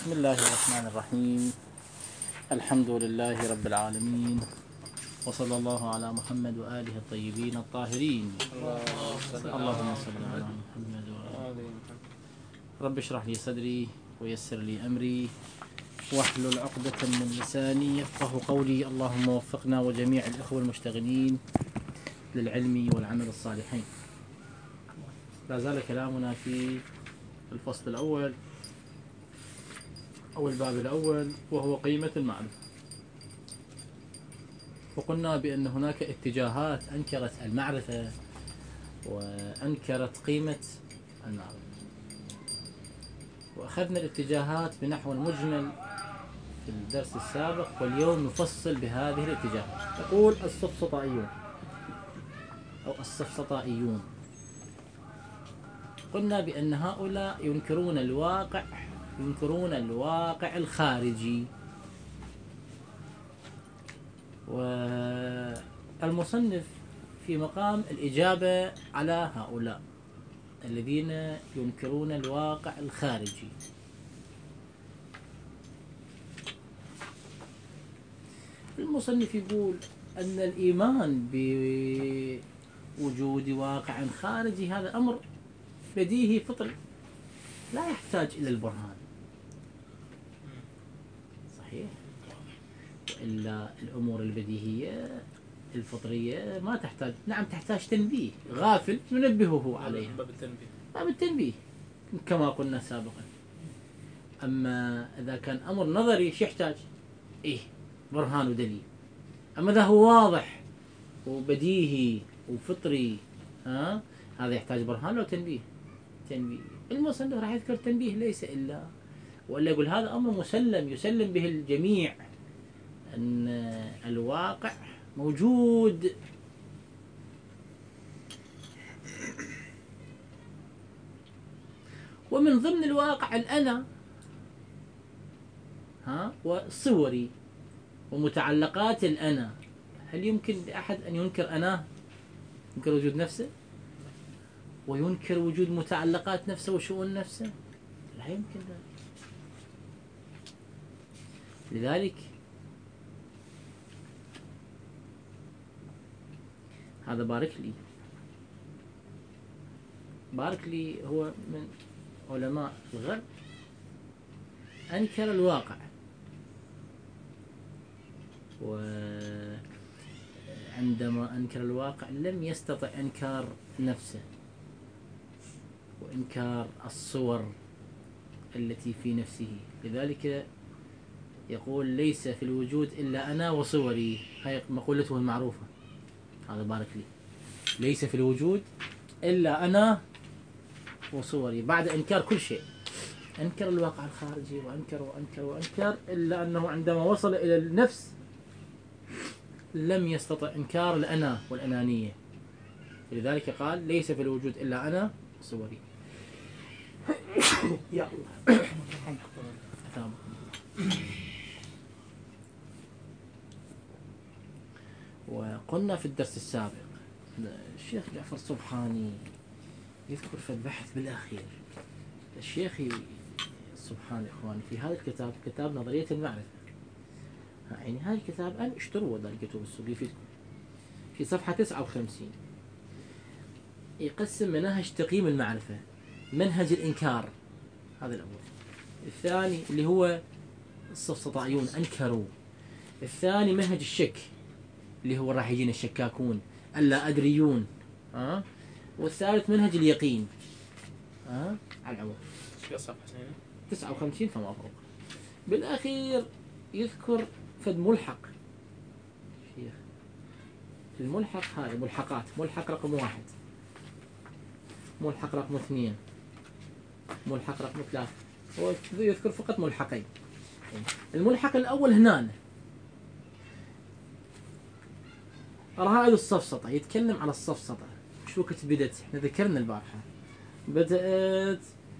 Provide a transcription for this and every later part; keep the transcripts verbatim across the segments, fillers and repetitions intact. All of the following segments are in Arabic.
بسم الله الرحمن الرحيم. الحمد لله رب العالمين، وصلى الله على محمد وآله الطيبين الطاهرين. اللهم صل على محمد وآله. رب اشرح لي صدري ويسر لي أمري واحلل عقدة من لساني يفقه قولي. اللهم وفقنا وجميع الإخوة المشتغلين للعلم والعمل الصالحين. لا زال كلامنا في الفصل الأول أو الباب الأول، وهو قيمة المعرفة. وقلنا بأن هناك اتجاهات أنكرت المعرفة وأنكرت قيمة المعرفة، وأخذنا الاتجاهات بنحو مجمل في الدرس السابق، واليوم نفصل بهذه الاتجاهات. نقول السفسطائيون أو السفسطائيون، قلنا بأن هؤلاء ينكرون الواقع ينكرون الواقع الخارجي. والمصنف في مقام الإجابة على هؤلاء الذين ينكرون الواقع الخارجي. المصنف يقول أن الإيمان بوجود واقع خارجي هذا أمر بديهي فطري لا يحتاج إلى البرهان. صحيح؟ وإلا الأمور البديهية الفطرية ما تحتاج، نعم تحتاج تنبيه، غافل ننبهه عليها، باب التنبيه باب التنبيه كما قلنا سابقا. أما إذا كان أمر نظري شو يحتاج؟ إيه برهان ودليل. أما إذا هو واضح وبديهي وفطري، ها هذا يحتاج برهان لو تنبيه. تنبيه المصنف راح يذكر تنبيه ليس إلا، وإلا يقول هذا أمر مسلم يسلم به الجميع، أن الواقع موجود. ومن ضمن الواقع الأنا، ها وصوري ومتعلقات الأنا. هل يمكن لأحد أن ينكر أناه؟ ينكر وجود نفسه وينكر وجود متعلقات نفسه وشؤون نفسه؟ لا يمكن ذلك. لذلك هذا باركلي باركلي هو من علماء الغرب، أنكر الواقع، وعندما أنكر الواقع لم يستطع إنكار نفسه وإنكار الصور التي في نفسه. لذلك يقول ليس في الوجود إلا أنا وصوري، هاي مقولته المعروفة. هذا باركلي، ليس في الوجود إلا أنا وصوري، بعد إنكار كل شيء. أنكر الواقع الخارجي وأنكر وأنكر وأنكر، إلا أنه عندما وصل إلى النفس لم يستطع إنكار الأنا والأنانية. لذلك قال ليس في الوجود إلا أنا وصوري. يا الله. وقلنا في الدرس السابق الشيخ جعفر الصبحاني يذكر في البحث بالأخير، الشيخ الصبحاني إخواني في هذا الكتاب، كتاب نظرية المعرفة، يعني هذا الكتاب أنا اشتروه ذلك بالسوق يفيدكم، في صفحة تسعة وخمسين يقسم مناهج تقييم المعرفة. منهج الإنكار هذا الأول، الثاني اللي هو السفسطائيون أنكروا، الثاني منهج الشك اللي هو راح يجينا الشكاكون اللا أدريون، أه؟ والثالث منهج اليقين. أه؟ على العموم تسعة وخمسين فما فوق. بالأخير يذكر فد ملحق شيخ، الملحق هاي ملحقات، ملحق رقم واحد، ملحق رقم اثنين، ملحق رقم ثلاثة. هو يذكر فقط ملحقين. الملحق الأول هنا رائد السفسطة، يتكلم على السفسطة. شو وقت بدت؟ احنا ذكرنا البارحة بدأت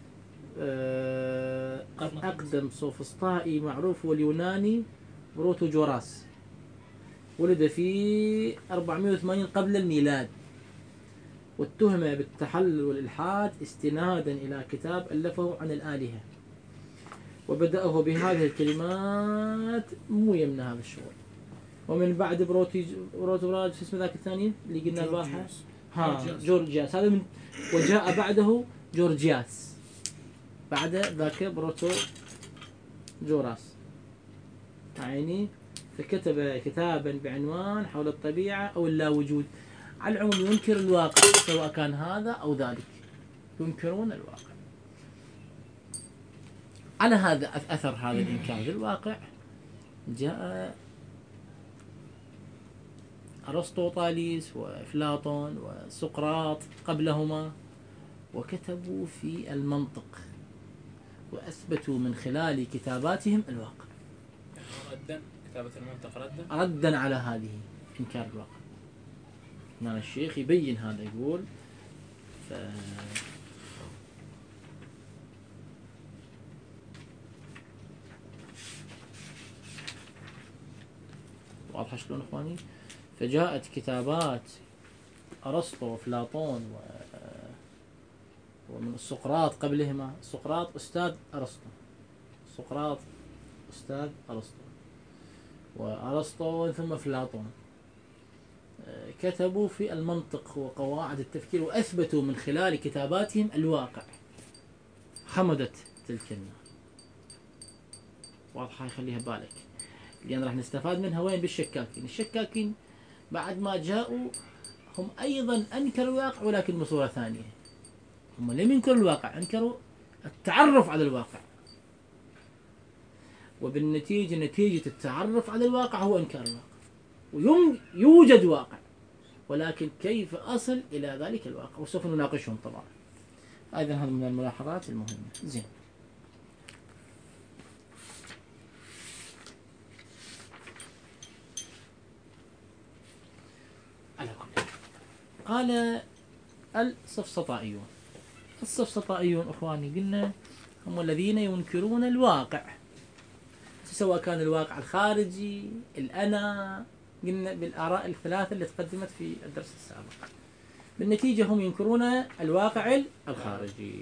أه أقدم سوفسطائي معروف هو اليوناني بروتوجوراس، ولد في أربعمائة وثمانين قبل الميلاد، واتهم بالتحلل والإلحاد استنادا إلى كتاب ألفه عن الآلهة. وبدأه بهذه الكلمات مو يمنى هذا الشغل. ومن بعد بروتي بروتوراج شو اسمه ذاك الثاني اللي قلنا البارحة، ها جورجياس هذا من، وجاء بعده جورجياس بعد ذاك بروتو جوراس عيني. فكتب كتابا بعنوان حول الطبيعة أو اللا وجود. على العموم ينكر الواقع سواء كان هذا أو ذلك، ينكرون الواقع. على هذا أثر هذا الإنكار للواقع جاء أرسطو طاليس وأفلاطون وسقراط قبلهما، وكتبوا في المنطق وأثبتوا من خلال كتاباتهم الواقع. ردا كتابة المنطق ردا ردا على هذه إنكار الواقع. هنا الشيخ يبين هذا، يقول ف... واضح شلون اخواني؟ فجاءت كتابات ارسطو وافلاطون و... ومن سقراط قبلهما. سقراط استاذ ارسطو، سقراط استاذ ارسطو وارسطو ثم افلاطون، كتبوا في المنطق وقواعد التفكير واثبتوا من خلال كتاباتهم الواقع. خمدت تلك النار. واضحه، يخليها بالك، لأن راح نستفاد منها وين؟ بالشكاكين. الشكاكين بعد ما جاءوا هم أيضا أنكروا الواقع ولكن بصورة ثانية. هم لم ينكروا الواقع، أنكروا التعرف على الواقع، وبالنتيجة نتيجة التعرف على الواقع هو إنكار الواقع. ويوجد واقع، ولكن كيف أصل إلى ذلك الواقع؟ وسوف نناقشهم طبعا. أيضا هذا من الملاحظات المهمة. زين، قال السفسطائيون. السفسطائيون اخواني قلنا هم الذين ينكرون الواقع، سواء كان الواقع الخارجي، الأنا، قلنا بالآراء الثلاثة اللي تقدمت في الدرس السابق. بالنتيجة هم ينكرون الواقع الخارجي.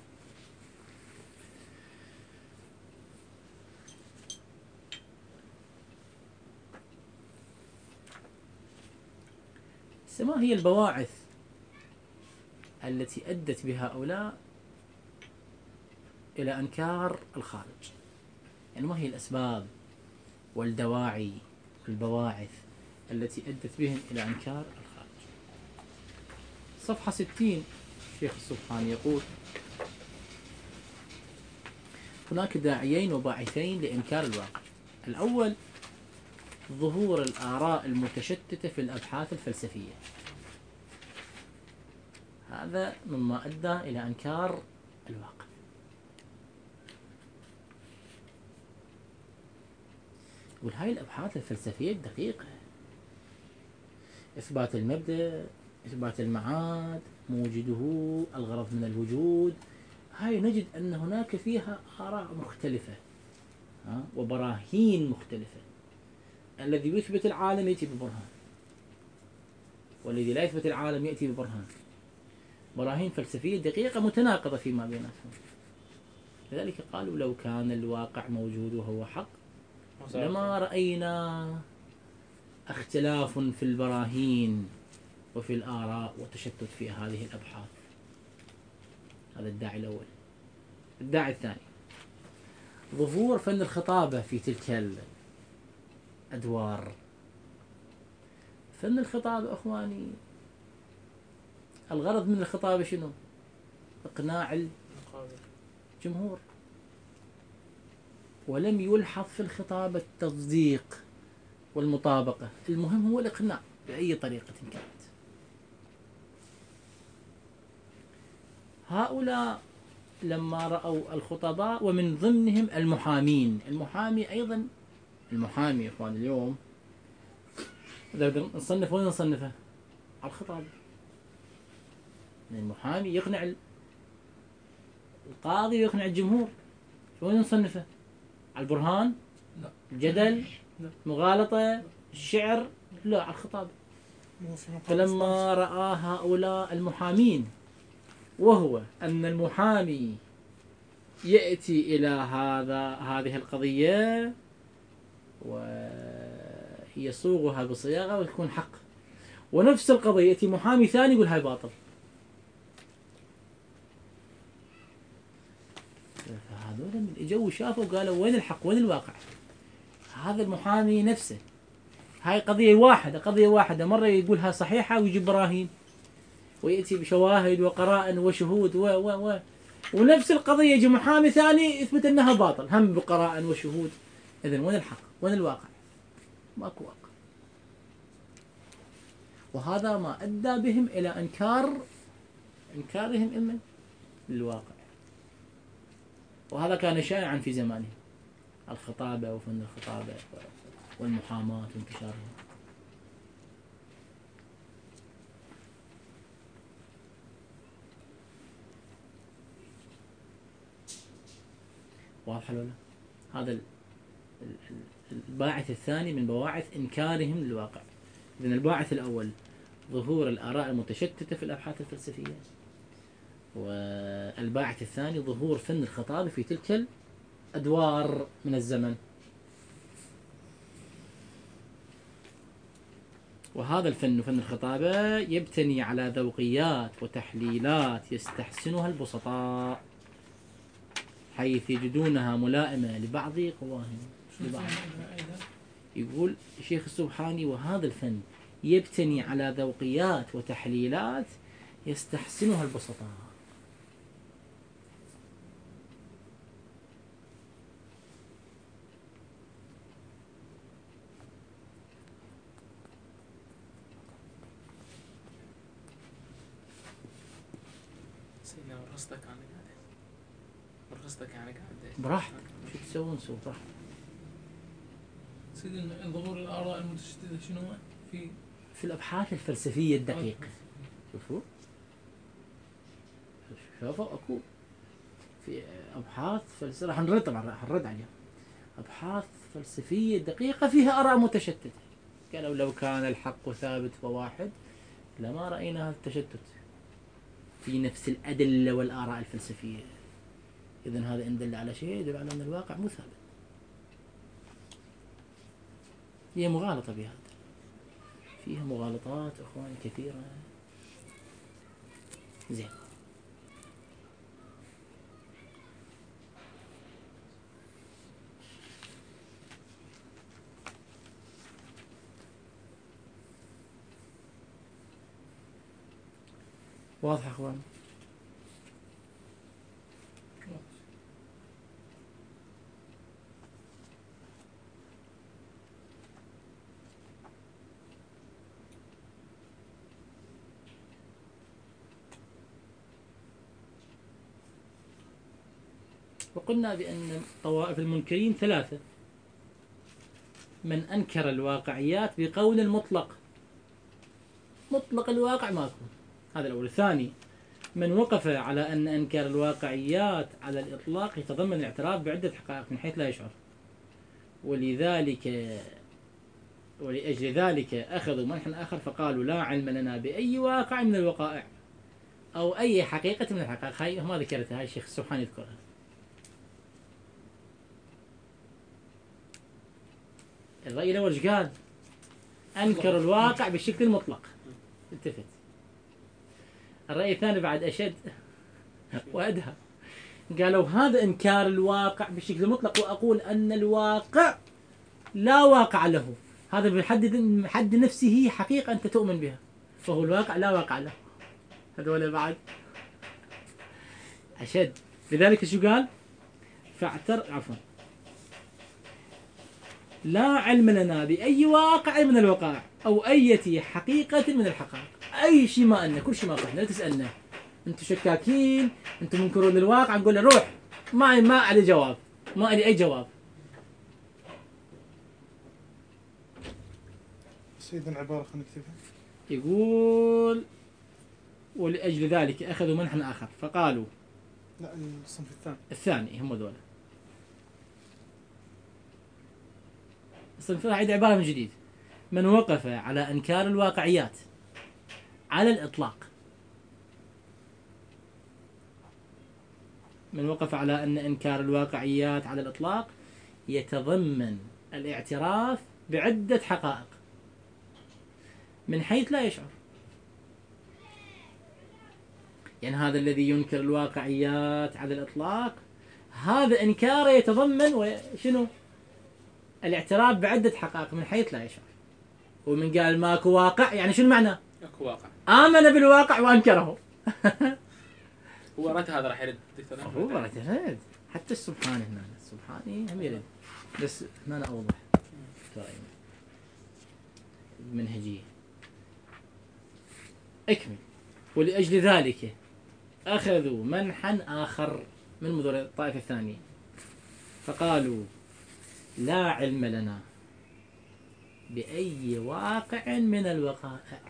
ما هي البواعث التي أدت بهؤلاء إلى إنكار الخارج؟ يعني ما هي الأسباب والدواعي والبواعث التي أدت بهم إلى إنكار الخارج؟ صفحة ستين شيخ السبحاني يقول: هناك داعيين وباعثين لإنكار الواقع. الأول ظهور الآراء المتشتتة في الأبحاث الفلسفية، هذا مما أدى إلى إنكار الواقع. وهاي الأبحاث الفلسفية الدقيقة، إثبات المبدأ، إثبات المعاد، موجده، الغرض من الوجود، هاي نجد أن هناك فيها آراء مختلفة وبراهين مختلفة. الذي يثبت العالم يأتي ببرهان، والذي لا يثبت العالم يأتي ببرهان. براهين فلسفية دقيقة متناقضة فيما بيناتهم. لذلك قالوا لو كان الواقع موجود وهو حق لما رأينا اختلاف في البراهين وفي الآراء وتشتت في هذه الأبحاث. هذا الداعي الأول. الداعي الثاني ظهور فن الخطابة في تلك الأدوار. فن الخطابة أخواني، الغرض من الخطابة شنو؟ إقناع الجمهور، ولم يلحظ في الخطابة التصديق والمطابقة. المهم هو الإقناع بأي طريقة كانت. هؤلاء لما رأوا الخطباء ومن ضمنهم المحامين، المحامي أيضا، المحامي إخوان اليوم إذا نصنف وين نصنفه؟ على الخطابة. المحامي يقنع القاضي ويقنع الجمهور، وين نصنفه؟ على البرهان؟ لا. الجدل؟ لا. مغالطة؟ الشعر؟ لا، على الخطابة. فلما رأى هؤلاء المحامين، وهو أن المحامي يأتي إلى هذا هذه القضية ويصوغها بصياغة وتكون حق، ونفس القضية يأتي محامي ثاني يقول هاي باطل. فهذول من اجوا وشافوا قالوا وين الحق وين الواقع. هذا المحامي نفسه هاي قضية واحدة قضية واحدة مرة يقولها صحيحة ويجيب براهين ويأتي بشواهد وقرائن وشهود و و و ونفس القضية يجي محامي ثاني يثبت أنها باطل هم بقرائن وشهود. إذن وين الحق وين الواقع؟ ماكو واقع. وهذا ما أدى بهم إلى إنكار إنكارهم إما للواقع. وهذا كان شائعا في زمانهم، الخطابة وفن الخطابة والمحاماة وانتشارها. واضح ولا؟ هذا الباعث الثاني من بواعث إنكارهم للواقع. إذن الباعث الأول ظهور الآراء المتشتتة في الأبحاث الفلسفية، والباعث الثاني ظهور فن الخطابة في تلك الأدوار من الزمن. وهذا الفن فن الخطابة يبتني على ذوقيات وتحليلات يستحسنها البسطاء حيث يجدونها ملائمة لبعض قواهم. يقول الشيخ السبحاني وهذا الفن يبتني على ذوقيات وتحليلات يستحسنها البسطاء. سيدنا ورثتك عن قاعدة ورثتك عن قاعدة براحتك شو تسوون سووا براحتك. سيدنا ظهور الآراء المتشددة شنو في في الأبحاث الفلسفية الدقيقة. شوفوا شوفوا أكو في أبحاث فلسفية راح نرد طبعا راح نرد عليها. أبحاث فلسفية دقيقة فيها آراء متشتتة. قالوا لو كان الحق ثابت وواحد لما رأينا هذا التشتت في نفس الأدلة والآراء الفلسفية. إذن هذا إن دل على شيء يدل على أن الواقع مو ثابت. هي مغالطة بهذا، فيها مغالطات أخوان كثيرة. زين واضح أخوان؟ وقلنا بأن طوائف المنكرين ثلاثة: من أنكر الواقعيات بقول مطلق، مطلق الواقع ماكو، هذا الأول. الثاني: من وقف على أن إنكار الواقعيات على الإطلاق يتضمن الاعتراف بعدة حقائق من حيث لا يشعر، ولذلك ولأجل ذلك أخذوا منحا آخر فقالوا لا علم لنا بأي واقع من الوقائع أو أي حقيقة من الحقائق. هاي ما ذكرتها، هاي الشيخ السبحاني يذكرها. الرأي الأول ايش قال؟ أنكر الواقع بالشكل المطلق، التفت. الرأي الثاني بعد أشد وأدهى، قالوا هذا إنكار الواقع بالشكل المطلق، وأقول أن الواقع لا واقع له، هذا بحد حد نفسه حقيقة أنت تؤمن بها، فهو الواقع لا واقع له. هذول بعد أشد. لذلك شو قال؟ فاعتر عفوا لا علم لنا بأي واقع من الوقائع أو أي حقيقة من الحقائق. أي شيء ما ألنا، كل شيء ما قلنا، لا تسألنا أنتم شكاكين، أنتم منكرون الواقع، نقول له روح، ما ما علي جواب، ما علي أي جواب. سيدنا عبارة خلينا نكتبها. يقول ولأجل ذلك أخذوا منحا آخر فقالوا، لا الصنف الثاني الثاني هم ذولا. الصنف الثاني عبارة من جديد: من وقف على إنكار الواقعيات على الإطلاق من وقف على أن إنكار الواقعيات على الإطلاق يتضمن الاعتراف بعدة حقائق من حيث لا يشعر. يعني هذا الذي ينكر الواقعيات على الإطلاق هذا إنكاره يتضمن شنو؟ الاعتراف بعدة حقائق من حيث لا يشعر. ومن قال ماكو واقع يعني شنو معنى؟ ماكو واقع. آمن بالواقع وأنكره. هو رد هذا راح يرد دكتور. هو رد يرد حتى السبحاني هنا السبحاني هم يرد بس هنا أنا أوضح منهجية. اكمل. ولأجل ذلك أخذوا منحا آخر من منظور الطائفة الثانية فقالوا لا علم لنا بأي واقع من الوقائع.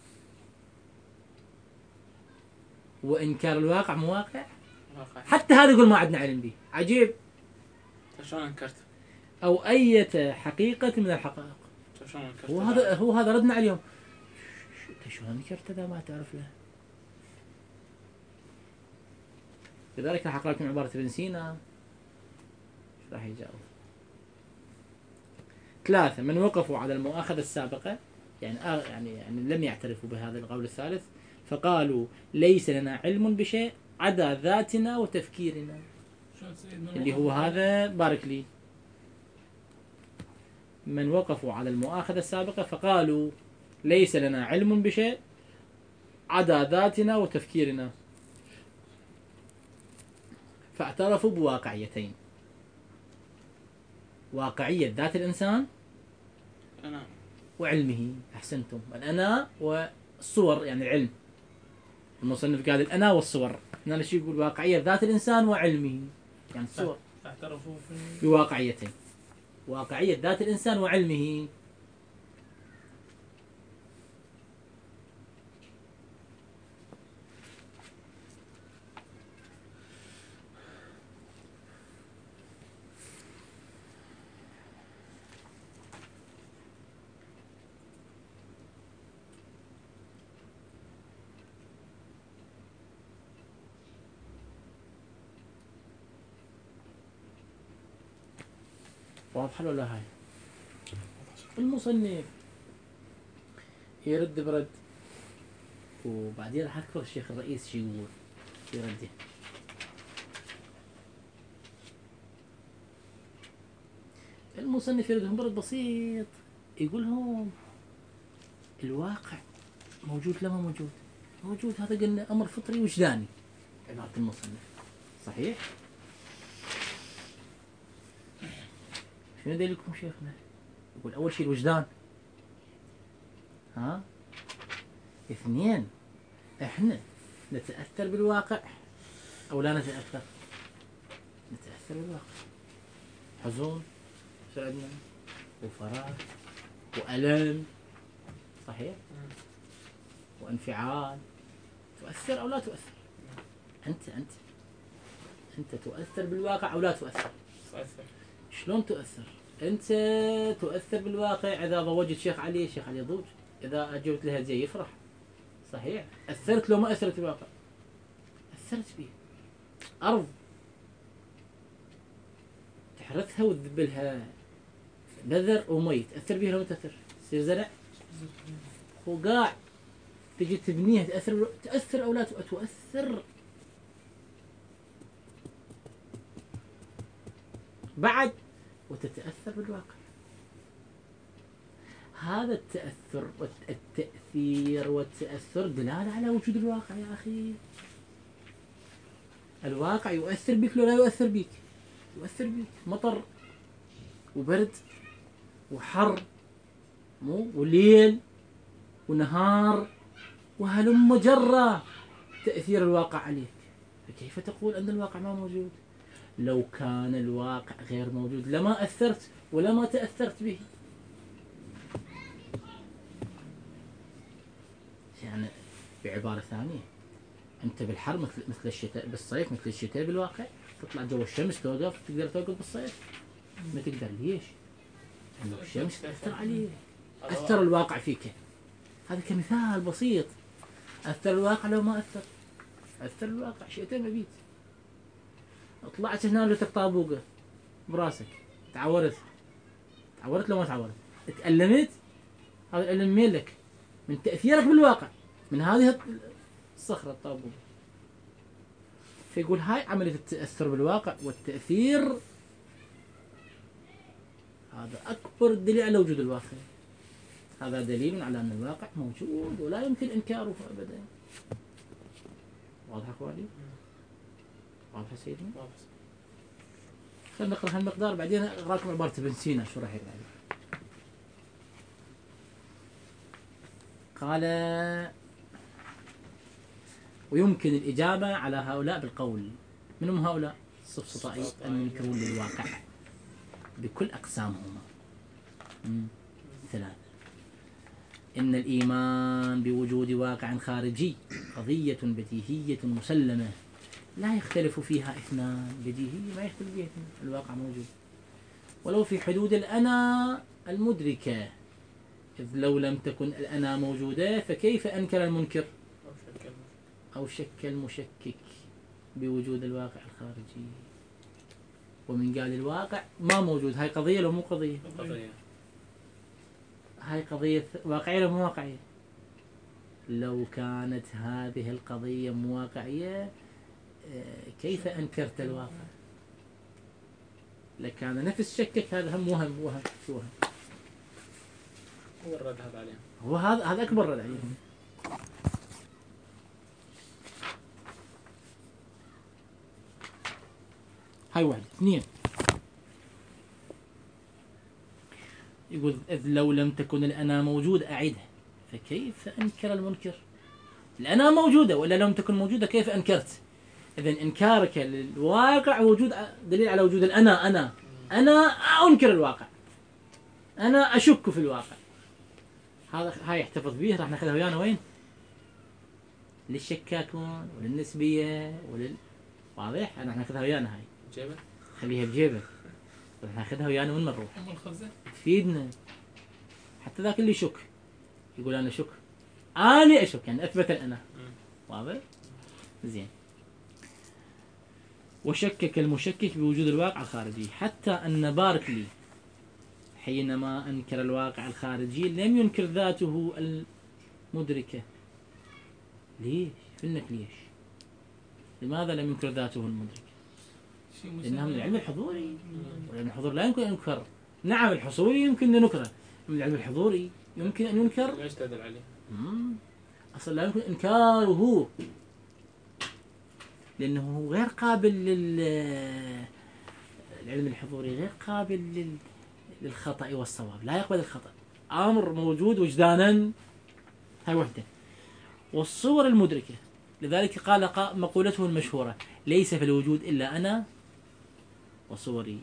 وإنكار الواقع مواقع حتى هذا يقول ما عندنا علم به. عجيب. شلون انكرت؟ أو أي حقيقة من الحقائق. شلون انكرت؟ هو هذا هو هذا ردنا عليهم. أنت شلون انكرت هذا ما تعرف له؟ لذلك راح أقرأ لكم عبارة ابن سينا راح يجاوب. ثلاثة من وقفوا على المؤاخذة السابقة يعني يعني يعني لم يعترفوا بهذا القول الثالث فقالوا ليس لنا علم بشيء عدا ذاتنا وتفكيرنا اللي هو هذا بارك لي. من وقفوا على المؤاخذة السابقة فقالوا ليس لنا علم بشيء عدا ذاتنا وتفكيرنا فاعترفوا بواقعيتين. واقعية ذات الإنسان أنا وعلمه. أحسنتم. الأنا والصور يعني العلم. المصنف قال الأنا والصور. هنا شو يقول واقعية ذات الإنسان وعلمه يعني الصور. اعترفوا في بواقعيتين. واقعية ذات الإنسان وعلمه. واضحة ولا هاي؟ المصنف يرد برد وبعدين راح أذكر الشيخ الرئيس شو يقول في رده. المصنف يردهم برد بسيط يقول لهم الواقع موجود لا ما موجود؟ موجود. هذا قلنا أمر فطري وجداني. عبارة المصنف صحيح؟ شنو دليلكم شيخنا؟ يقول أول شيء الوجدان. ها؟ اثنين احنا نتأثر بالواقع أو لا نتأثر؟ نتأثر بالواقع. حزن سعدنا وفراغ وألم صحيح؟ وانفعال. تؤثر أو لا تؤثر؟ أنت أنت أنت تؤثر بالواقع أو لا تؤثر؟ تؤثر. شلون تؤثر؟ أنت تؤثر بالواقع إذا ضوجت شيخ علي شيخ علي ضوج. إذا أجبت له هدية يفرح صحيح؟ أثرت لو ما أثرت بالواقع؟ أثرت به. أرض تحرثها وتذبلها بذر ومي تأثر بها لو ما تأثر؟ تصير زرع وقاع تجي تبنيها تأثر تأثر أو لا تؤثر؟ بعد وتتأثر بالواقع. هذا التأثر والتأثير والتأثر دلالة على وجود الواقع يا أخي. الواقع يؤثر بك لو لا يؤثر بك؟ يؤثر بك. مطر وبرد وحر مو وليل ونهار وهلم جرة تأثير الواقع عليك. فكيف تقول أن الواقع ما موجود؟ لو كان الواقع غير موجود لما أثرت ولما تأثرت به. يعني بعبارة ثانية أنت بالحر مثل مثل الشتاء بالصيف مثل الشتاء بالواقع. تطلع جو الشمس توقف تقدر توقف بالصيف؟ ما تقدر. ليش؟ لأن الشمس تأثر عليك. أثر الواقع فيك. هذا كمثال بسيط. أثر الواقع لو ما أثر. أثر الواقع شئت ما بيت. طلعت هنا لك طابوقة براسك، تعورت تعورت لو ما تعورت، تألمت، هذا الألم مين لك؟ من تأثيرك بالواقع، من هذه الصخرة الطابوقة. فيقول هاي عملية التأثر بالواقع والتأثير، هذا أكبر دليل على وجود الواقع. هذا دليل على أن الواقع موجود ولا يمكن إنكاره أبدا. واضح أخواني؟ واضح سيدنا؟ واضح. خلينا نقرأ هالمقدار بعدين أقرأكم عبارة ابن سينا شو راح يقول. قال: ويمكن الإجابة على هؤلاء بالقول. من هم هؤلاء؟ السفسطائي المنكرون للواقع بكل أقسامهما. ثلاثة: إن الإيمان بوجود واقع خارجي قضية بديهية مسلمة لا يختلف فيها اثنان. بديهية ما يختلف فيها اثنان، الواقع موجود ولو في حدود الأنا المدركة، إذ لو لم تكن الأنا موجودة فكيف أنكر المنكر أو شك المشكك بوجود الواقع الخارجي؟ ومن قال الواقع ما موجود، هاي قضية لو مو قضية؟ قضية. هاي قضية واقعية لو مو واقعية؟ لو كانت هذه القضية مو واقعية كيف أنكرت الواقع؟ لكان نفس شكك هذا هم وهم. وهم شو وهم؟ هو الرد هذا عليهم. هو هذا هذا أكبر رد عليهم. هاي واحد. اثنين: يقول: إذ لو لم تكن الأنا موجود أعيدها فكيف أنكر المنكر؟ الأنا موجودة ولا لم تكن موجودة كيف أنكرت؟ إذن إنكارك للواقع وجود دليل على وجود الأنا. أنا أنا أنكر الواقع، أنا أشك في الواقع. هذا هاي يحتفظ به، راح ناخذها ويانا وين؟ للشكاكون وللنسبية ولل واضح؟ راح ناخذها ويانا هاي. جيبه؟ خليها بجيبك. راح ناخذها ويانا وين نروح؟ أم الخزة تفيدنا. حتى ذاك اللي يشك يقول أنا شك، أنا أشك، يعني أثبت الأنا. واضح؟ زين. وشكك المشكك بوجود الواقع الخارجي، حتى أن باركلي حينما أنكر الواقع الخارجي لم ينكر ذاته المدركة. ليش؟ فنك ليش؟ لماذا لم ينكر ذاته المدركة؟ لأنها من العلم الحضوري، والعلم الحضوري لا يمكن أن ينكر. نعم الحصولي يمكن أن ينكره، من العلم الحضوري يمكن أن ينكر. ليش تدل عليه؟ أصلا لا يمكن إنكاره، لأنه غير قابل لل العلم الحضوري غير قابل لل... للخطأ والصواب، لا يقبل الخطأ، أمر موجود وجدانا. هاي وحدة. والصور المدركة، لذلك قال مقولته المشهورة: ليس في الوجود إلا أنا وصوري.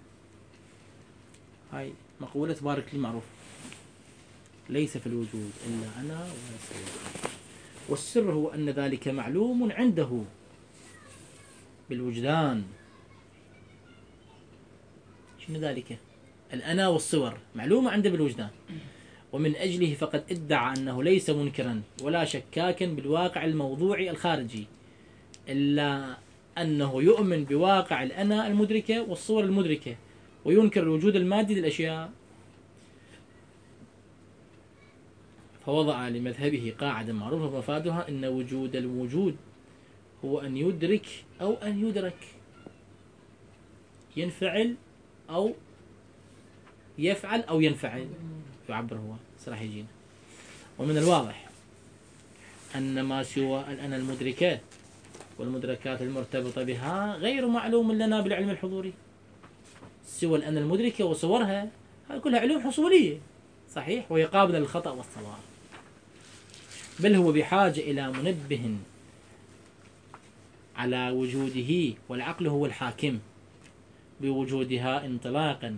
هاي مقولة باركلي معروف: ليس في الوجود إلا أنا وصوري. والسر هو أن ذلك معلوم عنده بالوجدان. شنو ذلك؟ الأنا والصور معلومة عنده بالوجدان، ومن أجله فقد ادعى أنه ليس منكرا ولا شكاكا بالواقع الموضوعي الخارجي، إلا أنه يؤمن بواقع الأنا المدركة والصور المدركة، وينكر الوجود المادي للأشياء. فوضع لمذهبه قاعدة معروفة مفادها أن وجود الوجود هو أن يدرك أو أن يدرك، ينفعل أو يفعل أو ينفعل، يعبر هو راح يجينا. ومن الواضح أن ما سوى الأنا المدركة والمدركات المرتبطة بها غير معلوم لنا بالعلم الحضوري. سوى الأنا المدركة وصورها هذه كلها علوم حصولية صحيح، وهي قابلة للخطأ والصواب، بل هو بحاجة إلى منبه على وجوده، والعقل هو الحاكم بوجودها انطلاقا.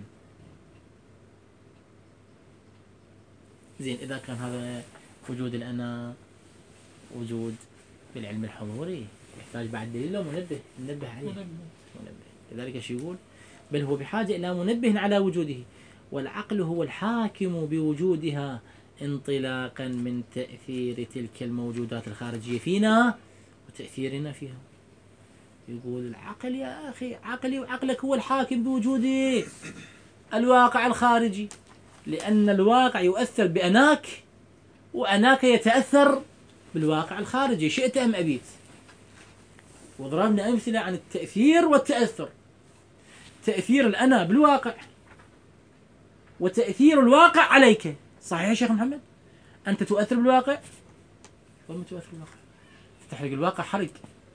زين، إذا كان هذا وجود الأنا وجود بالعلم الحضوري يحتاج بعد دليل ومنبه ننبه عليه. منبه. لذلك شو يقول؟ بل هو بحاجة إلى منبه على وجوده، والعقل هو الحاكم بوجودها انطلاقا من تأثير تلك الموجودات الخارجية فينا وتأثيرنا فيها. يقول العقل يا أخي، عقلي وعقلك هو الحاكم بوجود الواقع الخارجي، لأن الواقع يؤثر بأناك، وأناك يتأثر بالواقع الخارجي شئت أم أبيت. وضربنا أمثلة عن التأثير والتأثر. تأثير الأنا بالواقع، وتأثير الواقع عليك. صحيح يا شيخ محمد؟ أنت تؤثر بالواقع وما تؤثر بالواقع. تحرق الواقع حرق.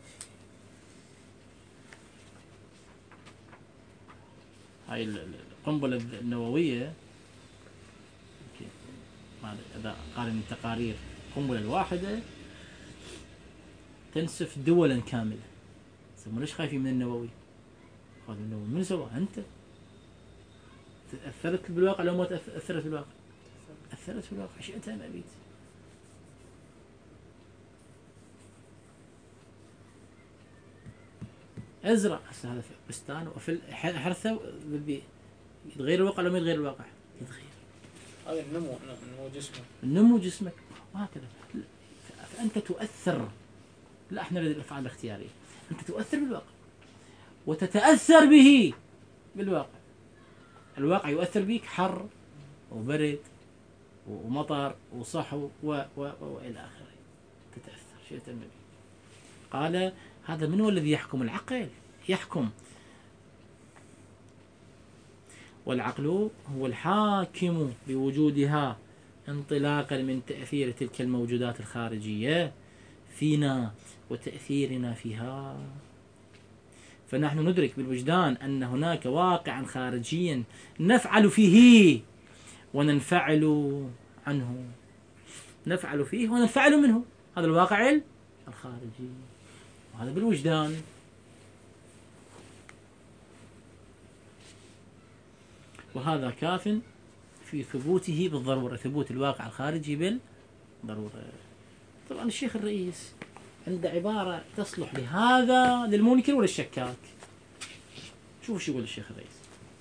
هاي القنبلة النووية إذا قارن التقارير، القنبلة الواحدة تنسف دولا كاملة. يسمون ليش خايفين من النووي؟ هذا النووي من سواه؟ أنت تأثرت بالواقع لو ما تأثرت بالواقع؟ أثرت بالواقع شئت أم أبيت. ازرع هذا في بستان وفي حرثه، بدي يتغير الواقع لو ما يتغير الواقع؟ يتغير. هذا النمو، نمو جسمك، النمو جسمك وهكذا. فأنت تؤثر. لا، احنا نريد الأفعال الاختيارية. أنت تؤثر بالواقع وتتأثر به بالواقع. الواقع يؤثر بك حر وبرد ومطر وصحو و و وإلى آخره. تتأثر شيء تنمي. قال هذا من هو الذي يحكم؟ العقل يحكم. والعقل هو الحاكم بوجودها انطلاقا من تأثير تلك الموجودات الخارجية فينا وتأثيرنا فيها. فنحن ندرك بالوجدان أن هناك واقعا خارجيا نفعل فيه وننفعل عنه، نفعل فيه وننفعل منه. هذا الواقع الخارجي، وهذا بالوجدان. وهذا كاف في ثبوته بالضرورة، ثبوت الواقع الخارجي بالضرورة. طبعا الشيخ الرئيس عنده عبارة تصلح لهذا للمنكر وللشكاك. شوفوا شو يقول الشيخ الرئيس.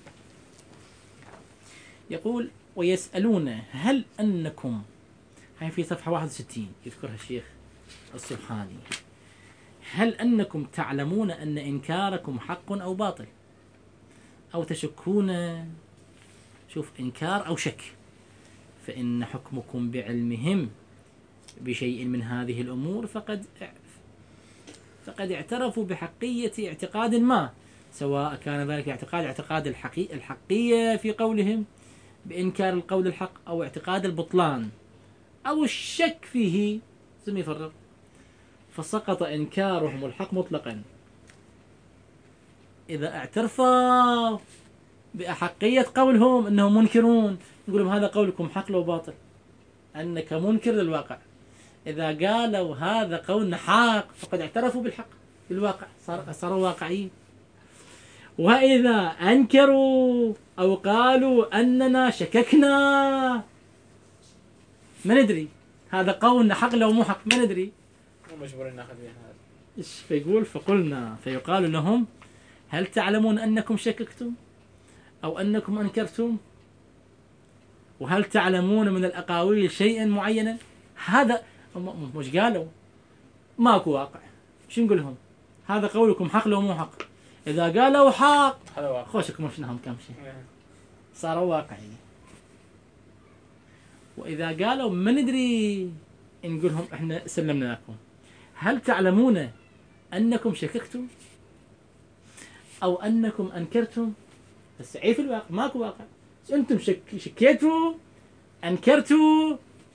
يقول ويسألون هل أنكم، هاي في صفحة واحد وستين يذكرها الشيخ السبحاني، هل أنكم تعلمون أن إنكاركم حق أو باطل أو تشكون، شوف إنكار أو شك، فإن حكمكم بعلمهم بشيء من هذه الأمور فقد فقد اعترفوا بحقية اعتقاد ما، سواء كان ذلك اعتقاد اعتقاد الحقي الحقية في قولهم بإنكار القول الحق، أو اعتقاد البطلان أو الشك فيه، ثم يفرق. فسقط إنكارهم الحق مطلقا إذا اعترفوا بأحقية قولهم أنهم منكرون، يقولون هذا قولكم حق لو باطل، أنك منكر للواقع. إذا قالوا هذا قولنا حق فقد اعترفوا بالحق بالواقع، صار صاروا واقعيين. وإذا أنكروا أو قالوا أننا شككنا، ما ندري هذا قولنا حق لو مو حق، ما ندري، مو مجبورين ناخذ بها هذا. إيش فيقول؟ فقلنا، فيقال لهم هل تعلمون أنكم شككتم أو أنكم أنكرتم؟ وهل تعلمون من الأقاويل شيئا معينا؟ هذا مش قالوا ماكو واقع، شو نقول لهم؟ هذا قولكم حق لو مو حق. إذا قالوا حق خوشكم مشناهم كم شيء، صاروا واقعيين. وإذا قالوا ما ندري نقول لهم إحنا سلمنا لكم. هل تعلمون أنكم شككتم أو أنكم أنكرتم؟ بس عيب في الواقع، ماكو واقع. أنتم شك... شكيتوا أنكرتوا،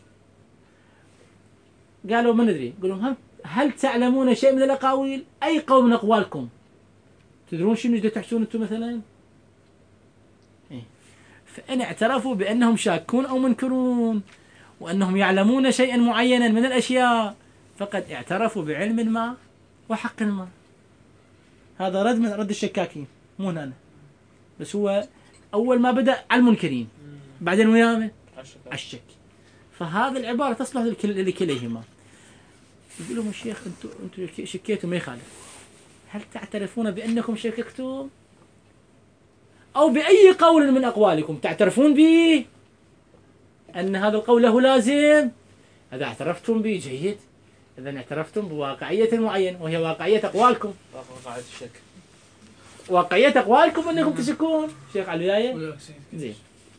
قالوا ما ندري، قولوا هم هل تعلمون شيء من الأقاويل؟ أي قول من أقوالكم تدرون شنو جدوا تحسون أنتم مثلا؟ إيه؟ فإن اعترفوا بأنهم شاكون أو منكرون وأنهم يعلمون شيئا معينا من الأشياء فقد اعترفوا بعلم ما وحق ما. هذا رد من رد الشكاكين، مو أنا، بس هو أول ما بدأ على المنكرين، بعدين ويامه الشك. فهذه العبارة تصلح لكليهما. يقول لهم الشيخ أنتم أنتم شكيتوا ما يخالف، هل تعترفون بأنكم شككتم أو بأي قول من أقوالكم تعترفون به أن هذا القول له لازم؟ إذا اعترفتم به جيد، إذا اعترفتم بواقعية معينة وهي واقعية أقوالكم. واقعية الشك. واقعية أقوالكم أنكم تشكون. شيخ على الولاية. زين.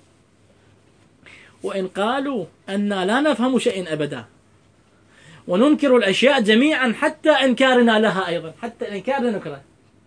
وإن قالوا أننا لا نفهم شيئا أبدا وننكر الأشياء جميعا حتى إنكارنا لها أيضا، حتى إنكارنا نكره.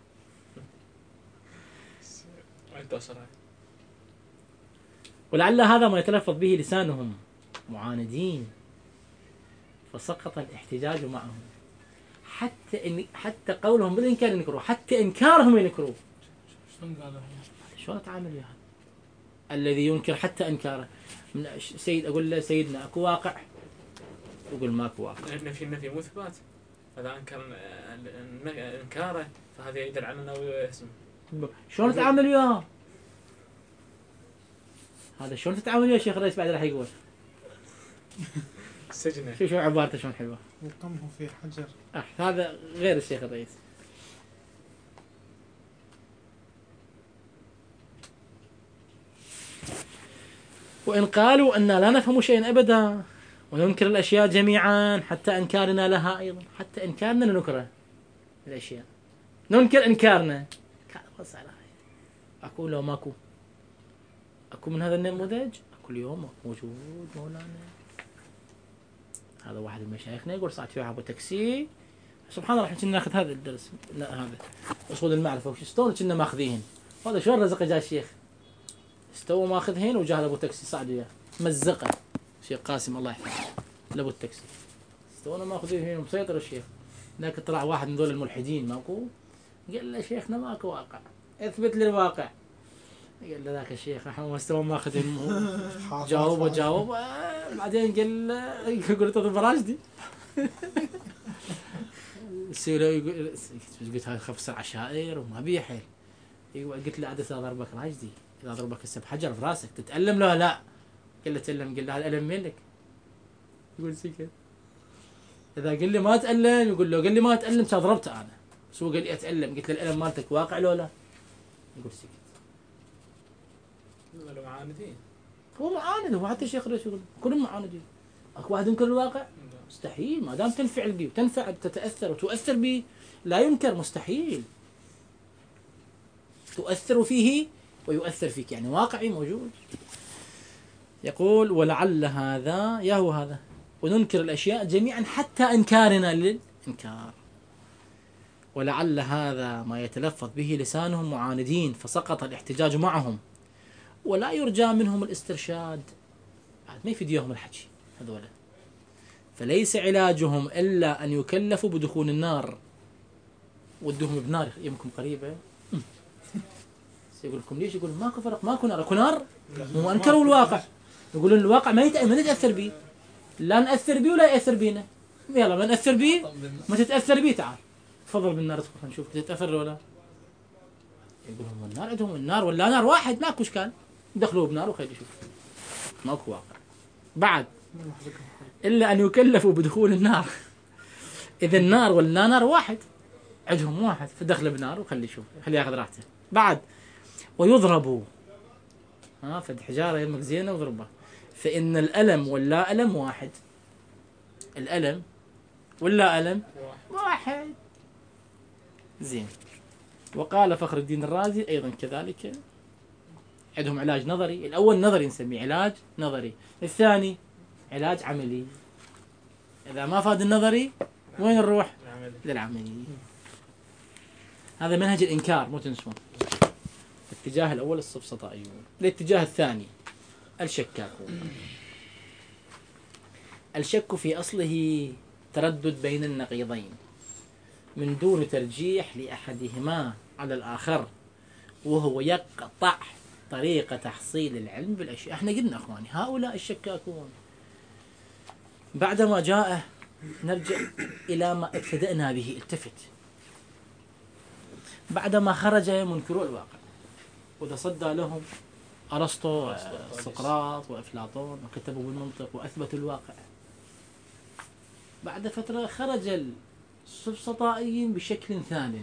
ولعل هذا ما يتلفظ به لسانهم معاندين فسقط الاحتجاج معهم، حتى إن حتى قولهم بالإنكار ينكروه، حتى إنكارهم ينكروه. شلون قالوا؟ شلون أتعامل وياه؟ الذي ينكر حتى إنكاره. من سيد أقول له سيدنا أكو واقع، يقول ماكو واقع. النفي النفي مو إثبات. إذا أنكر إنكاره فهذا يدل على أنه اسم. شلون تتعامل وياه؟ هذا شلون تتعامل وياه شيخ الرئيس بعد راح يقول. سجنه. شوف شو عبارته شلون حلوة. وقمه في حجر. أه هذا غير الشيخ الرئيس. وإن قالوا أننا لا نفهم شيئا أبدا وننكر الأشياء جميعا حتى إنكارنا لها أيضا، حتى إنكارنا ننكره الأشياء، ننكر إنكارنا. أقول لو ماكو أكو من هذا النموذج، أكو اليوم موجود مولانا. هذا واحد من مشايخنا يقول صارت فيها أبو تاكسي. سبحان الله، احنا كنا ناخذ هذا الدرس، لا هذا أصول المعرفة وش استوى كنا ماخذيهن. هذا شلون رزق جاء الشيخ استوى ماخذهن وجاه ابو تاكسي صعد وياه مزقه شيخ قاسم الله يحفظه لابو التاكسي استوى ماخذينهن ومسيطر الشيخ. لكن طلع واحد من ذول الملحدين ماكو، قال له شيخنا ماكو واقع، اثبت لي الواقع. قال له ذاك الشيخ احنا مستوى ماخذين. جاوب وجاوب بعدين قال له قلت له براشدي سيرو يقول قلت هاي خفص عشائر وما بيه حيل. قلت له عدس اضربك راجدي، اذا ضربك هسه بحجر في راسك تتألم له لا؟ قال له تألم. قال له هذا الألم منك؟ يقول سكت. اذا قال لي ما اتألم يقول له قال لي ما اتألم كان ضربته انا، بس هو قال لي اتألم. قلت له الألم مالتك واقع لو لا؟ يقول سكت. هذول معاندين. هو معاند، هو حتى الشيخ رئيس يقول كلهم معاندين. اكو واحد ينكر الواقع؟ مستحيل، ما دام تنفعل به وتنفع تتأثر وتؤثر به لا ينكر، مستحيل. تؤثر فيه ويؤثر فيك، يعني واقعي موجود. يقول ولعل هذا يهو هذا وننكر الأشياء جميعا حتى إنكارنا للإنكار. ولعل هذا ما يتلفظ به لسانهم معاندين فسقط الاحتجاج معهم ولا يرجى منهم الاسترشاد. ما يفيديهم الحكي هذولا، فليس علاجهم إلا أن يكلفوا بدخول النار. ودهم بنار يمكن قريبة. يقول لكم ليش؟ يقول ماكو فرق، ماكو نار، اكو نار. هم انكروا الواقع، يقولون الواقع ما يتأ... ما نتأثر به، لا نأثر به ولا يأثر بينا. يلا ما نأثر به، ما تتأثر به، تعال تفضل بالنار ادخل نشوف تتأثر ولا. يقول هم النار عندهم النار ولا نار واحد، ماكو اشكال، دخلوا بنار وخلي يشوف ماكو واقع. بعد إلا أن يكلفوا بدخول النار. إذا النار ولا نار واحد عندهم واحد، فدخل بنار وخلي يشوف خليه ياخذ راحته. بعد ويضربوا، ها فد حجارة يمك زينة وضربه، فإن الألم واللا ألم واحد. الألم واللا ألم واحد. زين. وقال فخر الدين الرازي أيضا كذلك، عندهم علاج نظري. الأول نظري نسميه علاج نظري، الثاني علاج عملي. إذا ما فاد النظري وين نروح؟ للعملي. هذا منهج الإنكار مو تنسون. الاتجاه الأول السفسطائيون، الاتجاه الثاني الشكاكون. الشك في أصله تردد بين النقيضين من دون ترجيح لأحدهما على الآخر، وهو يقطع طريقة تحصيل العلم بالأشياء. احنا قلنا أخواني هؤلاء الشكاكون بعدما جاء نرجع إلى ما ابتدأنا به. التفت، بعدما خرج منكروا الواقع وتصدى لهم أرسطو سقراط وأفلاطون وكتبوا بالمنطق وأثبتوا الواقع، بعد فترة خرج السفسطائيين بشكل ثانٍ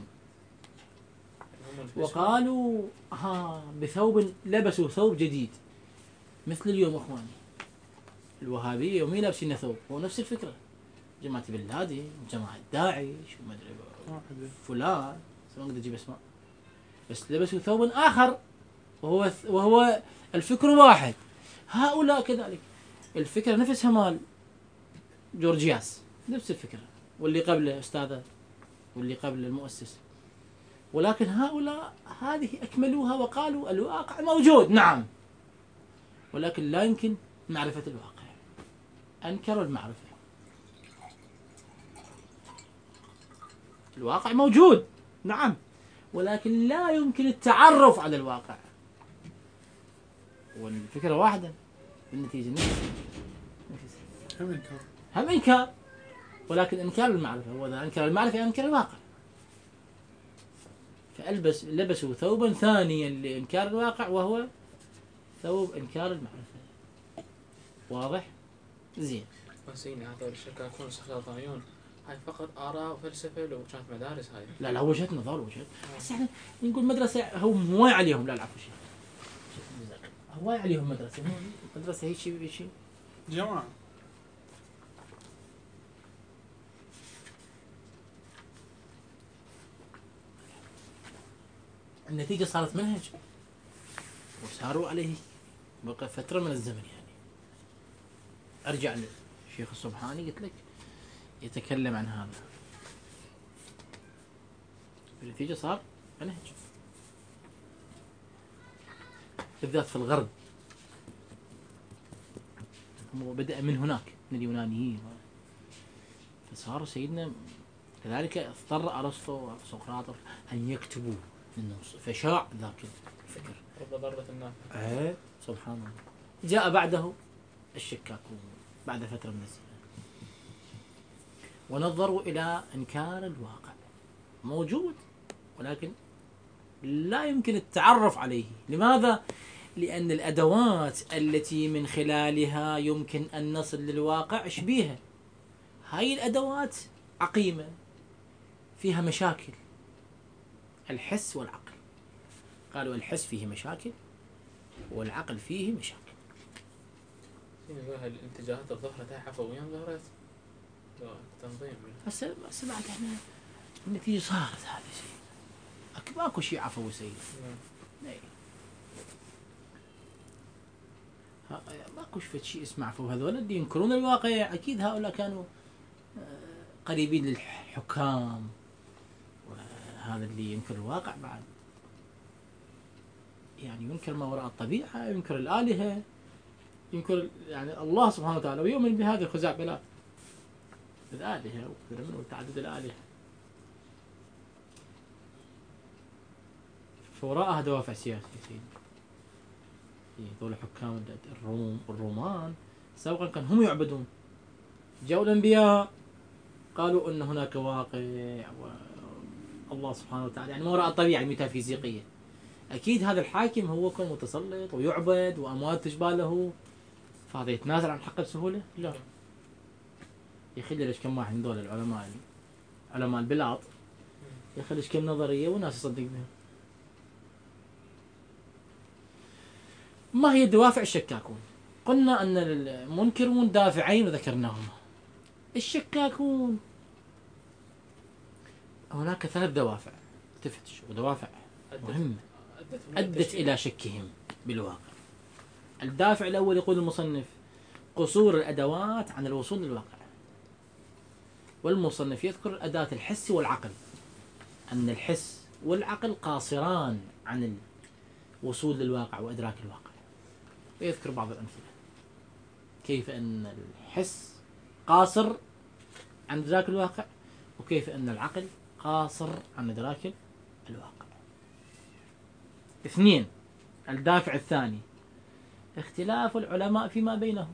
وقالوا ها بثوب، لبسوا ثوب جديد. مثل اليوم أخواني الوهابية يومين لابسين ثوب، هو نفس الفكرة. جماعة بن لادن، جماعة داعش، وما ادري فلان، ما اقدر اجيب اسماء، بس لبسوا ثوب اخر وهو وهو الفكر واحد. هؤلاء كذلك الفكرة نفسها مال جورجياس، نفس الفكرة، واللي قبله أستاذه، واللي قبل المؤسس، ولكن هؤلاء هذه أكملوها وقالوا الواقع موجود، نعم، ولكن لا يمكن معرفة الواقع، أنكروا المعرفة. الواقع موجود نعم، ولكن لا يمكن التعرف على الواقع، والفكرة واحدة، بالنتيجة نفس هم إنكار هم إنكار، ولكن إنكار المعرفة، وإذا أنكر المعرفة أنكر الواقع، فألبس لبسوا ثوبا ثانيا لإنكار الواقع وهو ثوب إنكار المعرفة. واضح؟ زين. وسيني هذول الشكاكون السرطانيون هاي فقط آراء وفلسفة لو كانت مدارس هاي. لا لا وجهة نظر وجهة. بس احنا نقول مدرسة هو هواي عليهم، لا لا عفوا شيء. هواي عليهم مدرسة، مدرسة هيك شيء شيء. جماعة. النتيجة صارت منهج وساروا عليه بقى فترة من الزمن يعني. أرجع للشيخ الصبحاني قلت لك يتكلم عن هذا، النتيجة صار منهج بالذات في الغرب، هو بدأ من هناك من اليونانيين، فصار سيدنا كذلك اضطر أرسطو وسقراط أن يكتبوا النص، فشاع ذاك الفكر. رب ضربة النافع. ايه سبحان الله. جاء بعده الشكاكون بعد فترة من الزمن ونظروا إلى إنكار الواقع، موجود ولكن لا يمكن التعرف عليه. لماذا؟ لأن الأدوات التي من خلالها يمكن أن نصل للواقع شبيهة. هاي الأدوات عقيمة فيها مشاكل، الحس والعقل. قالوا الحس فيه مشاكل والعقل فيه مشاكل. هاي الاتجاهات الظهرت هاي حفويا ظهرت تنظيم. هسه هسه بعد احنا النتيجة صارت هذا شيء، ماكو شيء عفوي سيد. اي ماكو شيء اسمه عفو. هذول اللي ينكرون الواقع اكيد هؤلاء كانوا قريبين للحكام، وهذا اللي ينكر الواقع بعد يعني ينكر ما وراء الطبيعة، ينكر الآلهة، ينكر يعني الله سبحانه وتعالى، ويؤمن بهذه الخزعبلات الآلهة وتعدد الآلهة. فوراءها دوافع سياسية سيدي. هذول حكام الروم والرومان سابقا كان هم يعبدون، جاءوا الأنبياء قالوا أن هناك واقع الله سبحانه وتعالى، يعني ما وراء الطبيعة الميتافيزيقية. أكيد هذا الحاكم هو كان متسلط ويعبد وأموات تشبه له، فهذا يتنازل عن حقه بسهولة؟ لا. يخلي ليش كم واحد من دول العلماء علماء البلاط يخلي ليش كم نظرية وناس يصدق بها. ما هي دوافع الشكاكون؟ قلنا أن المنكرون دافعين وذكرناهما. الشكاكون هناك ثلاث دوافع تفتش، ودوافع مهمة أدت إلى شكهم بالواقع. الدافع الأول يقول المصنف قصور الأدوات عن الوصول للواقع، والمصنف يذكر الأداة الحس والعقل، أن الحس والعقل قاصران عن الوصول للواقع وإدراك الواقع، ويذكر بعض الأمثلة كيف أن الحس قاصر عن إدراك الواقع، وكيف أن العقل قاصر عن إدراك الواقع. اثنين، الدافع الثاني اختلاف العلماء فيما بينهم.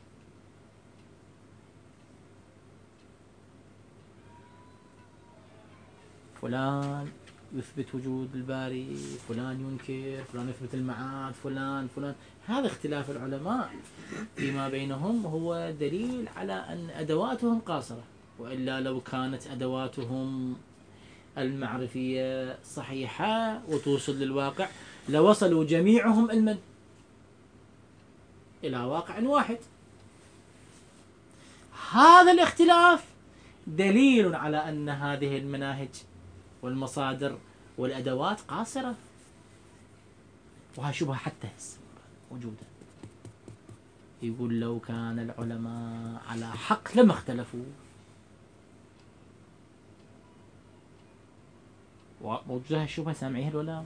فلان يثبت وجود الباري، فلان ينكر، فلان يثبت المعاد، فلان فلان هذا اختلاف العلماء فيما بينهم هو دليل على أن أدواتهم قاصرة، وإلا لو كانت أدواتهم المعرفية صحيحة وتوصل للواقع لوصلوا جميعهم علما إلى واقع واحد. هذا الاختلاف دليل على أن هذه المناهج والمصادر والأدوات قاصرة، وهي شبهة حتى هسه موجودة. يقول لو كان العلماء على حق لما اختلفوا. موجودة هالشبهة سامعيها ولا؟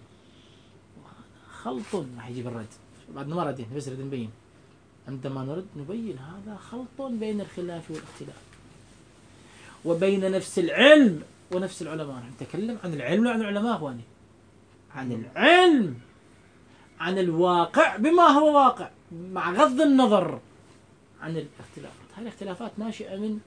خلط راح يجيب الرد بعدنا ما ردين، بس نريد نبين. عندما نرد نبين هذا خلط بين الخلاف والاختلاف وبين نفس العلم ونفس العلماء. نحن نتكلم عن العلم وعن العلماء اخواني، عن العلم، عن الواقع بما هو واقع، مع غض النظر عن الاختلافات. هذه الاختلافات ناشئة من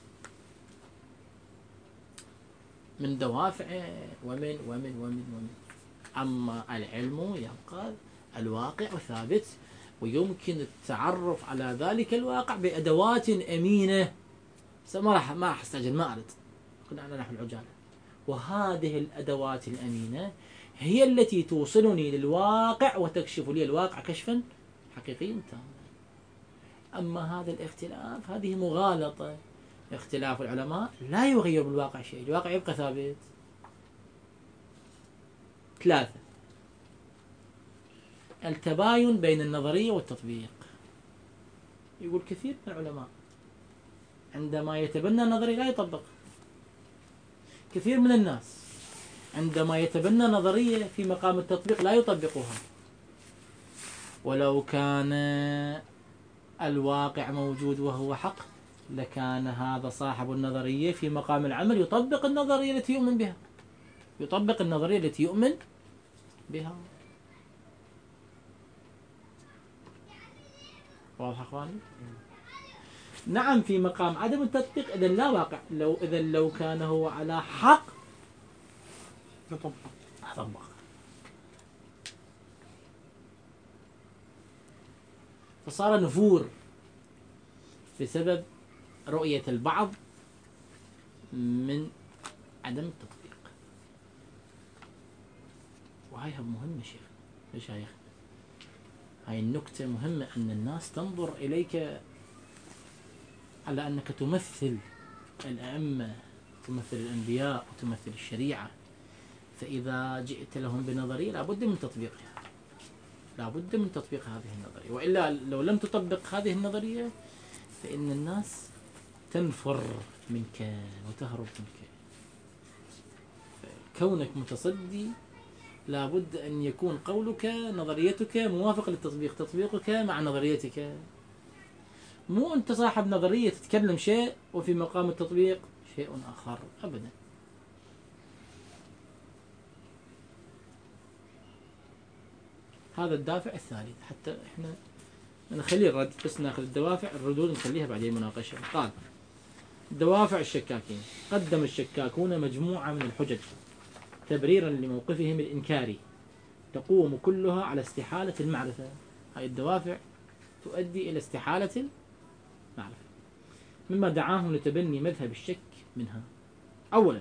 من دوافع ومن ومن ومن ومن أما العلم يبقى الواقع ثابت، ويمكن التعرف على ذلك الواقع بأدوات أمينة. ما راح ما راح استعجل، ما أرد، قلنا نحن العجالة. وهذه الأدوات الأمينة هي التي توصلني للواقع وتكشف لي الواقع كشفا حقيقيا تاما. أما هذا الاختلاف هذه مغالطة. اختلاف العلماء لا يغير بالواقع شيء، الواقع يبقى ثابت. ثلاثة، التباين بين النظرية والتطبيق. يقول كثير من العلماء عندما يتبنى النظرية لا يطبق. كثير من الناس عندما يتبنى نظرية في مقام التطبيق لا يطبقها. ولو كان الواقع موجود وهو حق لكان هذا صاحب النظرية في مقام العمل يطبق النظرية التي يؤمن بها، يطبق النظرية التي يؤمن بها. واضح اخواني؟ نعم في مقام عدم التطبيق اذا لا واقع. لو اذا لو كان هو على حق نطبق طبق. فصار نفور بسبب رؤية البعض من عدم التطبيق. وهي مهمة شيخ مشايخ، هاي النكتة مهمة، أن الناس تنظر إليك على أنك تمثل الأئمة، تمثل الأنبياء وتمثل الشريعة. فإذا جئت لهم بنظرية لابد من تطبيقها، لابد من تطبيق هذه النظرية، وإلا لو لم تطبق هذه النظرية فإن الناس تنفر منك وتهرب منك. كونك متصدي لابد أن يكون قولك نظريتك موافق للتطبيق، تطبيقك مع نظريتك. مو أنت صاحب نظرية تتكلم شيء وفي مقام التطبيق شيء آخر أبدا. هذا الدافع الثالث. حتى احنا نخلي الرد بس ناخذ الدوافع، الردود نخليها بعدين مناقشة. قال دوافع الشكاكين: قدم الشكاكون مجموعة من الحجج تبريرا لموقفهم الإنكاري تقوم كلها على استحالة المعرفة. هاي الدوافع تؤدي إلى استحالة المعرفة، مما دعاهم لتبني مذهب الشك منها. أولا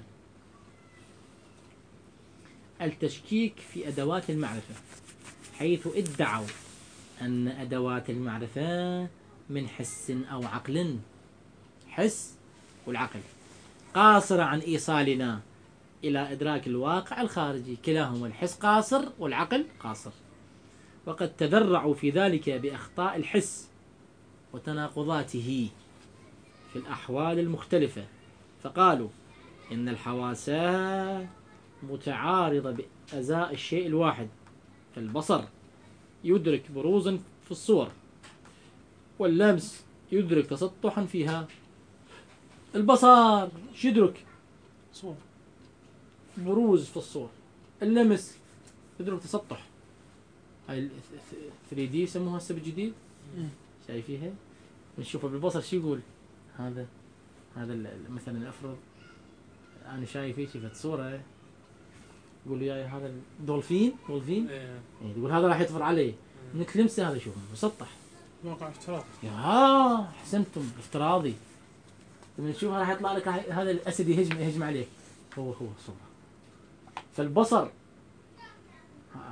التشكيك في أدوات المعرفة، حيث ادعوا أن أدوات المعرفة من حس أو عقل، حس والعقل، قاصرة عن إيصالنا إلى إدراك الواقع الخارجي. كلاهما الحس قاصر والعقل قاصر، وقد تذرعوا في ذلك بأخطاء الحس وتناقضاته في الأحوال المختلفة، فقالوا إن الحواس متعارضة بأزاء الشيء الواحد، فالبصر يدرك بروزا في الصور، واللمس يدرك تسطحا فيها. البصر شو يدرك؟ صور، بروز في الصور. اللمس يدرك تسطح. هاي ثري دي يسموها هسه بالجديد، شايفيها؟ نشوفها بالبصر شو يقول؟ هذا هذا مثلا افرض انا شايف هيك شفت صوره، يقول لي يا هذا دولفين دولفين إيه. يقول هذا راح يطفر علي، انك لمسه هذا شوف مسطح، واقع افتراضي. يا احسنتم افتراضي. لما تشوفها راح يطلع لك هذا الاسد يهجم يهجم عليك، هو هو صورة. فالبصر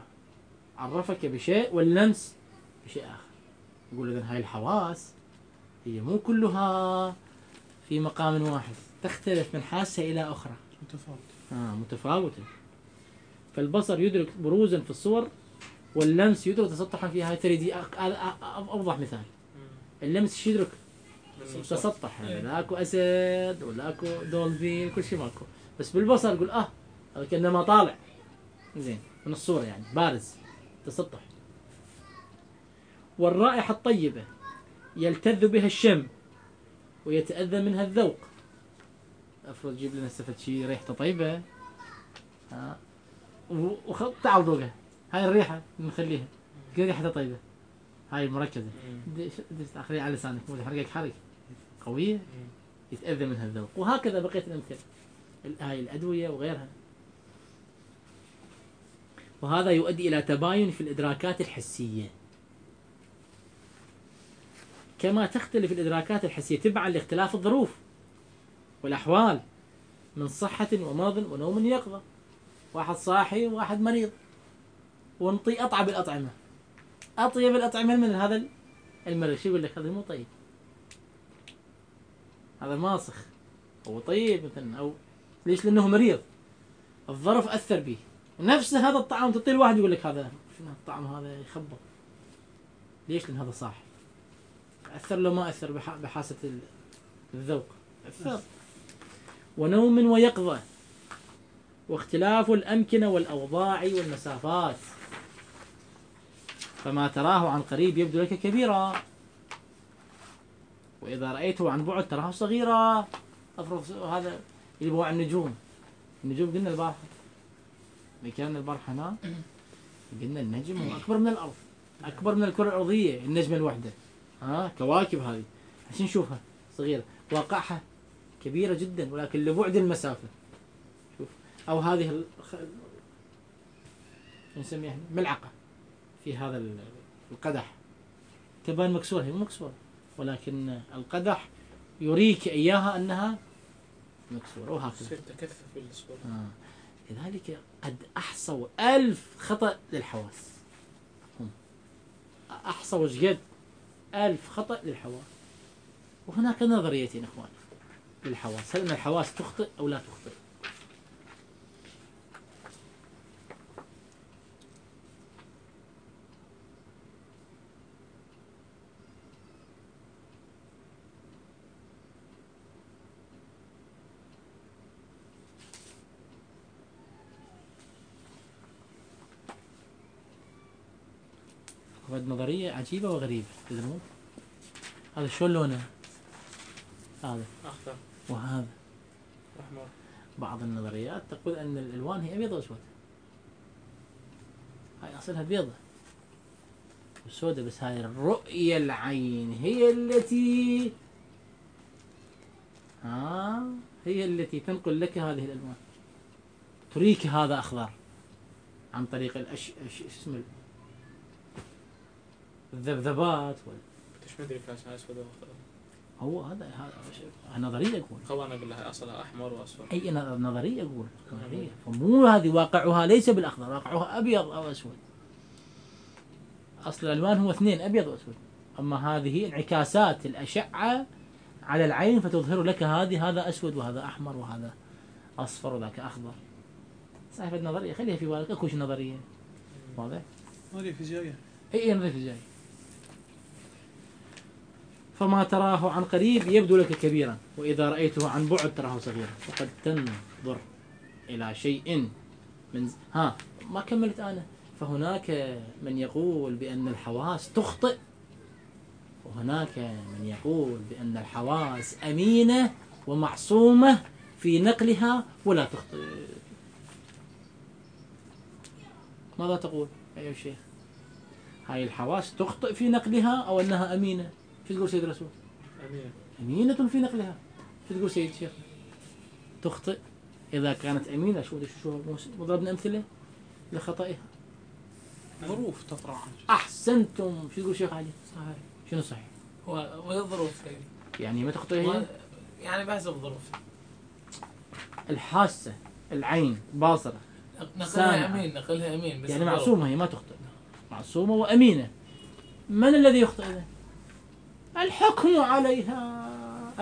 عرفك بشيء واللمس بشيء آخر. يقول إذن هاي الحواس هي مو كلها في مقام واحد، تختلف من حاسة إلى أخرى متفاوت. آه متفاوتة. فالبصر يدرك بروزا في الصور، واللمس يدرك تسطحا فيها. ثري دي أوضح مثال. اللمس شو يدرك؟ تسطح، يعني لا اكو اسد ولا اكو دولفين، كل شيء ماكو. بس بالبصر يقول اه هذا كانما طالع زين من الصورة، يعني بارز تسطح. والرائحة الطيبة يلتذ بها الشم ويتأذى منها الذوق. افرض جيب لنا استفد شيء ريحته طيبة ها وتعال ذوقها، هاي الريحة نخليها كذا ريحتها طيبة، هاي مركزة تاخذيها على لسانك مو تحرقك حرق قوية يتأذى منها الذوق. وهكذا بقية الأمثلة، هاي الأدوية وغيرها. وهذا يؤدي إلى تباين في الإدراكات الحسية، كما تختلف الإدراكات الحسية تبعا لاختلاف الظروف والأحوال من صحة ومرض ونوم يقظة. واحد صاحي وواحد مريض، ونطي أطعب الأطعمة، أطيب الأطعمة من هذا المريض، شو يقول لك هذا مو طيب، هذا ماسخ أو طيب مثلا، أو ليش؟ لأنه مريض، الظرف أثر به. نفس هذا الطعام تعطيه الواحد يقول لك هذا شنو الطعم هذا يخبط، ليش؟ لأن هذا صاحي. أثر لو ما أثر بحاسة الذوق أثر. ونوم ويقظة، واختلاف الأمكنة والأوضاع والمسافات، فما تراه عن قريب يبدو لك كبيرا، وإذا رأيته عن بعد تراه صغيرا. أفرض هذا اللي هو عن النجوم، النجوم قلنا البارحة مكان البارحة هنا، قلنا النجم هو أكبر من الأرض، أكبر من الكرة الأرضية النجمة الوحدة. ها كواكب هذه عشان نشوفها صغيرة، واقعها كبيرة جدا ولكن لبعد المسافة. شوف، أو هذه الخ... نسميها ملعقة في هذا القدح، تبان مكسورة، هي مو مكسورة ولكن القدح يريك إياها أنها مكسورة. وهكذا تصير تكثف بالصورة. آه. لذلك قد أحصوا ألف خطأ للحواس، هم أحصوا وجد ألف خطأ للحواس. وهناك نظريتين إخوان للحواس، هل أن الحواس تخطئ أو لا تخطئ؟ هذه نظرية عجيبة وغريبة، تدرون هذا شلون لونه؟ هذا أخضر وهذا أحمر. بعض النظريات تقول أن الألوان هي أبيض وأسود، هاي أصلها بيضة وسودة، بس هاي الرؤية العين هي التي ها هي التي تنقل لك هذه الألوان، تريك هذا أخضر عن طريق الأش أش... اسمه الذبذبات وال... ايش مدري كاش اسود واخضر. هو هذا هذا نظريه اقول. خوانا اقول لها اصلها احمر واصفر. اي نظريه اقول نظريه، فمو هذه واقعها ليس بالاخضر، واقعها ابيض او اسود. اصل الالوان هو اثنين، ابيض واسود. اما هذه انعكاسات الاشعه على العين فتظهر لك هذه هذا اسود وهذا احمر وهذا اصفر وذاك اخضر. صحيح النظريه خليها في بالك، اكو نظريه واضح؟ نظريه فيزيائيه. اي نظريه فيزيائيه. فما تراه عن قريب يبدو لك كبيرا، وإذا رأيته عن بعد تراه صغيرا. وقد تنظر إلى شيء من ها ما كملت أنا. فهناك من يقول بأن الحواس تخطئ، وهناك من يقول بأن الحواس أمينة ومعصومة في نقلها ولا تخطئ. ماذا تقول أيها الشيخ؟ هاي الحواس تخطئ في نقلها أو أنها أمينة؟ شو تقول سيد الرسول؟ أمينة. أمينة في نقلها. شو تقول سيد الشيخ؟ تخطئ إذا كانت أمينة. شو شو ضربنا أمثلة لخطئها. ظروف تطرأ. أحسنتم. شو تقول شيخ علي؟ صحيح. شنو صحيح؟ وهي الظروف يعني ما تخطئ هي؟ يعني بحسب الظروف. الحاسة، العين، باصرة، نقلها أمين، نقلها أمين. بس يعني معصومة، هي ما تخطئ، معصومة وأمينة. من الذي يخطئ إذا؟ الحكم عليها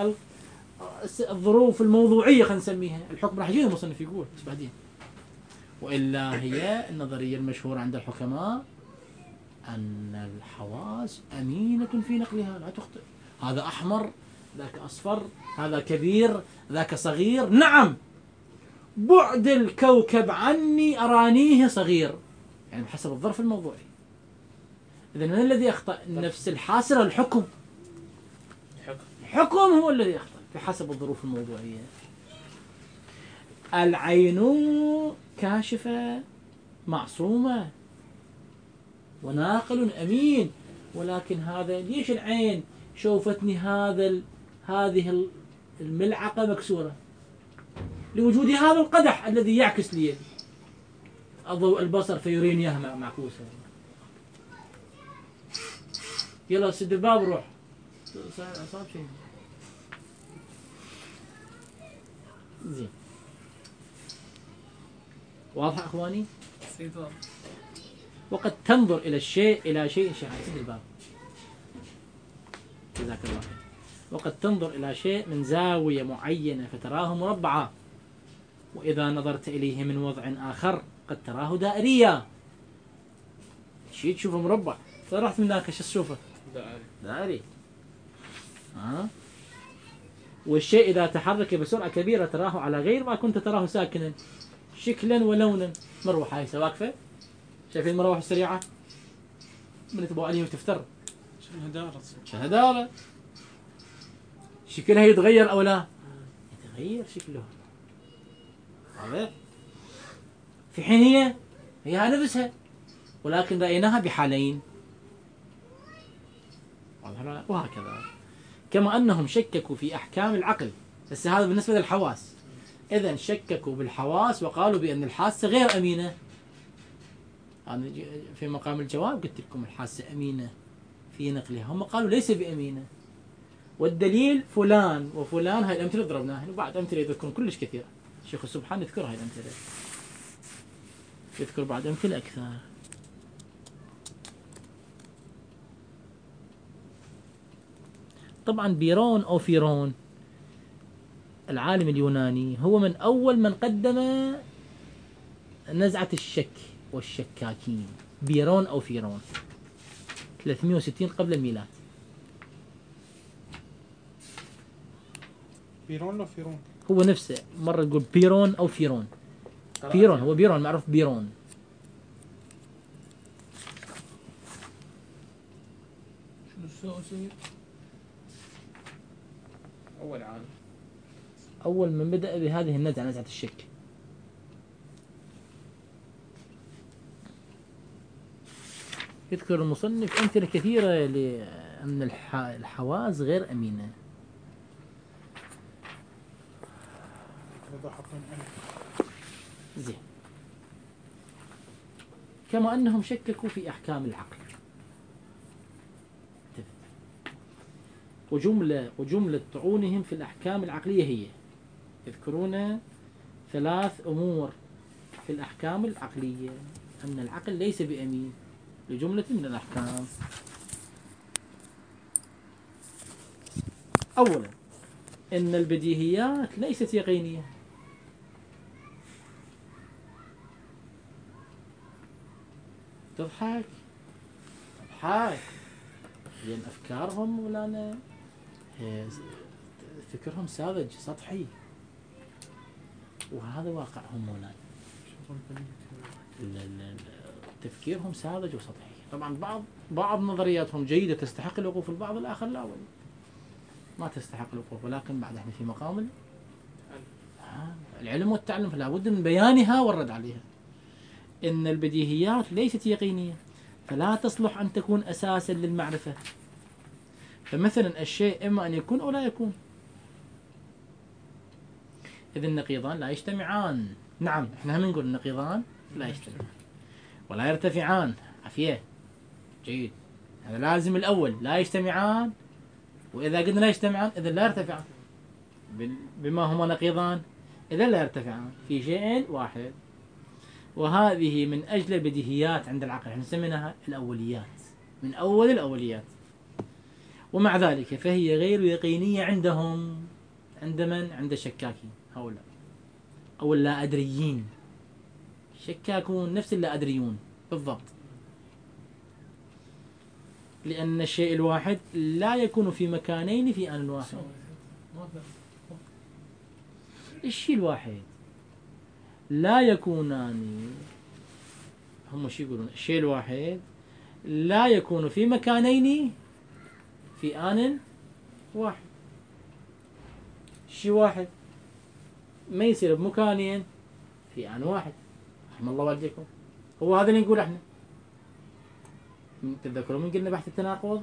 الظروف الموضوعية خلينا نسميها. الحكم راح يجي المصنف يقول بس بعدين. وإلا هي النظرية المشهورة عند الحكماء أن الحواس أمينة في نقلها لا تخطئ. هذا أحمر، ذاك أصفر، هذا كبير، ذاك صغير. نعم، بعد الكوكب عني أرانيه صغير، يعني بحسب الظرف الموضوعي. إذن من الذي أخطأ؟ النفس الحاسرة. الحكم الحكم هو الذي أخطأ بحسب الظروف الموضوعية. العين كاشفة معصومة وناقل أمين، ولكن هذا ليش العين شوفتني هذا ال... هذه الملعقة مكسورة؟ لوجود هذا القدح الذي يعكس لي أضوء البصر فيريني إياها معكوسة. يلا سد الباب روح. صار شيء زين. واضح أخواني؟ وقد تنظر إلى الشيء إلى شيء شيء سد الباب جزاك الله خير. وقد تنظر إلى شيء من زاوية معينة فتراه مربعا، وإذا نظرت إليه من وضع آخر قد تراه دائريا. شيء تشوفه مربع، فرحت من ذاك شو تشوفه؟ دائري. دائري. ها؟ والشيء إذا تحرك بسرعة كبيرة تراه على غير ما كنت تراه ساكنا شكلا ولونا. مروحة هاي واقفة، شايفين المروحة السريعة من تبغى عليه وتفتر شنها دارت شنها دارت شكلها يتغير أو لا يتغير شكله. واضح؟ في حين هي هي نفسها، ولكن رأيناها بحالين. وهكذا. كما أنهم شككوا في أحكام العقل، بس هذا بالنسبة للحواس. إذن شككوا بالحواس وقالوا بأن الحاسة غير أمينة. أنا في مقام الجواب قلت لكم الحاسة أمينة في نقلها، هم قالوا ليس بأمينة. والدليل فلان وفلان. هاي الأمثلة ضربناها، وبعد أمثلة يذكرون كلش كثيرة. الشيخ سبحان يذكر هاي الأمثلة، يذكر بعد أمثلة أكثر. طبعا بيرون أو فيرون العالم اليوناني هو من أول من قدم نزعة الشك والشكاكين. بيرون أو فيرون ثلاثمئة وستين قبل الميلاد. بيرون ولا فيرون؟ هو نفسه، مرة يقول بيرون أو فيرون. بيرون هو بيرون معروف بيرون. شنو سوي؟ أول عالم، أول من بدأ بهذه النزعة، نزعة الشك. يذكر المصنف أمثلة كثيرة لأن الحواس غير أمينة. زين. كما أنهم شككوا في أحكام العقل. وجملة وجملة طعونهم في الأحكام العقلية هي يذكرون ثلاث أمور في الأحكام العقلية، أن العقل ليس بأمين لجملة من الأحكام. أولا إن البديهيات ليست يقينية. تضحك تضحك لأن أفكارهم ولا لا فكرهم ساذج سطحي، وهذا واقعهم مولانا. تفكيرهم ساذج وسطحي. طبعا بعض بعض نظرياتهم جيدة تستحق الوقوف، البعض الآخر لا ما تستحق الوقوف، ولكن بعد احنا في مقام العلم والتعلم فلا بد من بيانها والرد عليها. إن البديهيات ليست يقينية فلا تصلح أن تكون أساسا للمعرفة. فمثلا الشيء إما أن يكون أو لا يكون. إذ النقيضان لا يجتمعان. نعم احنا هم نقول النقيضان لا يجتمعان ولا يرتفعان. عافية جيد، هذا لازم الأول لا يجتمعان، وإذا قلنا لا يجتمعان إذا لا يرتفعان. بما هما نقيضان إذا لا يرتفعان في شيء واحد. وهذه من أجل البديهيات عند العقل، احنا نسميناها الأوليات، من أول الأوليات. ومع ذلك فهي غير يقينية عندهم. عند من؟ عند الشكاكين هؤلاء أو اللا أدريين. شكاكون نفس اللا أدريون بالضبط، لأن الشيء الواحد لا يكون في مكانين في آن واحد. الشيء الواحد لا يكونان، هم شو يقولون؟ الشيء الواحد لا يكون في مكانين في آن واحد. شيء واحد ما يصير بمكانين في آن واحد. رحم الله والديكم. هو هذا اللي نقول احنا. تتذكرون من قلنا بحث التناقض؟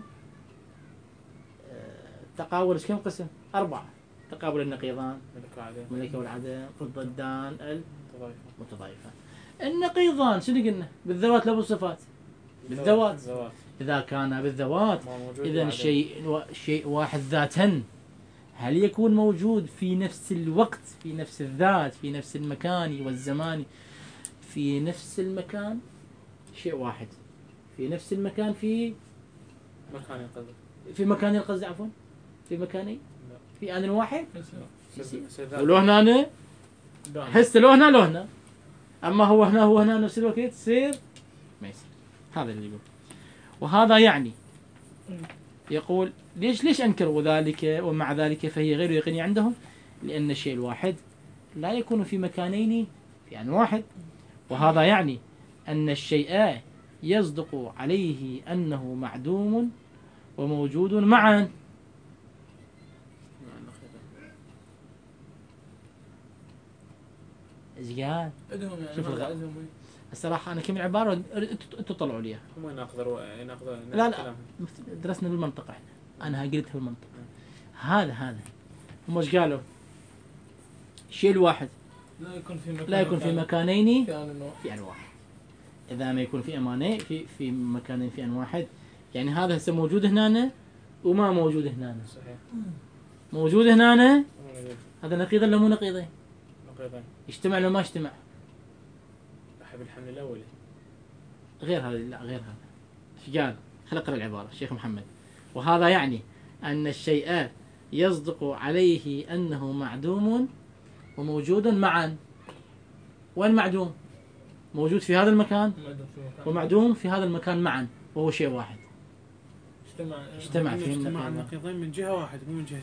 التقابل كم قسم؟ أربعة. تقابل النقيضان، الملكة والعدم، الضدان، المتضايفان. النقيضان شنو قلنا؟ بالذوات لا بالصفات. بالذوات. إذا كان بالذوات إذا شيء شيء واحد ذاتا، هل يكون موجود في نفس الوقت، في نفس الذات، في نفس المكان والزمان؟ في نفس المكان شيء واحد، في نفس المكان في مكان القصد في مكان القصد عفوا في مكانين في آن واحد. ولو هنا أنا هسه لو هنا لو هنا، أما هو هنا هو هنا نفس الوقت تصير ما يصير. هذا اللي يقول. وهذا يعني يقول ليش ليش أنكروا ذلك ومع ذلك فهي غير يقينية عندهم؟ لأن الشيء الواحد لا يكون في مكانين في آن واحد. وهذا يعني أن الشيء يصدق عليه أنه معدوم وموجود معا. ايش قال؟ شوف الغ... الصراحة أنا كم العبارة تطلعوا ليها. هم يناقضوا يناقضوا لا لا درسنا بالمنطق احنا. أنا قلتها بالمنطق. هذا هذا هم ايش قالوا؟ الشيء الواحد لا يكون في مكان لا يكون في مكانين في آن في آن واحد. إذا ما يكون في أمانين في في مكانين في آن واحد، يعني هذا هسه موجود هنا وما موجود هنا. صحيح. موجود هنا هذا نقيض ولا مو نقيضين؟ نقيضين. يجتمع ولا ما يجتمع؟ أحب الحمل الأولي. غير هذا لا غير هذا. ايش قال؟ خلينا نقرأ العبارة الشيخ محمد. وهذا يعني أن الشيء يصدق عليه أنه معدوم وموجود معا. وين معدوم؟ موجود في هذا المكان ومعدوم في هذا المكان معا، وهو شيء واحد. اجتمع اجتمع في اجتماع النقيضين من جهة واحدة مو من جهتين.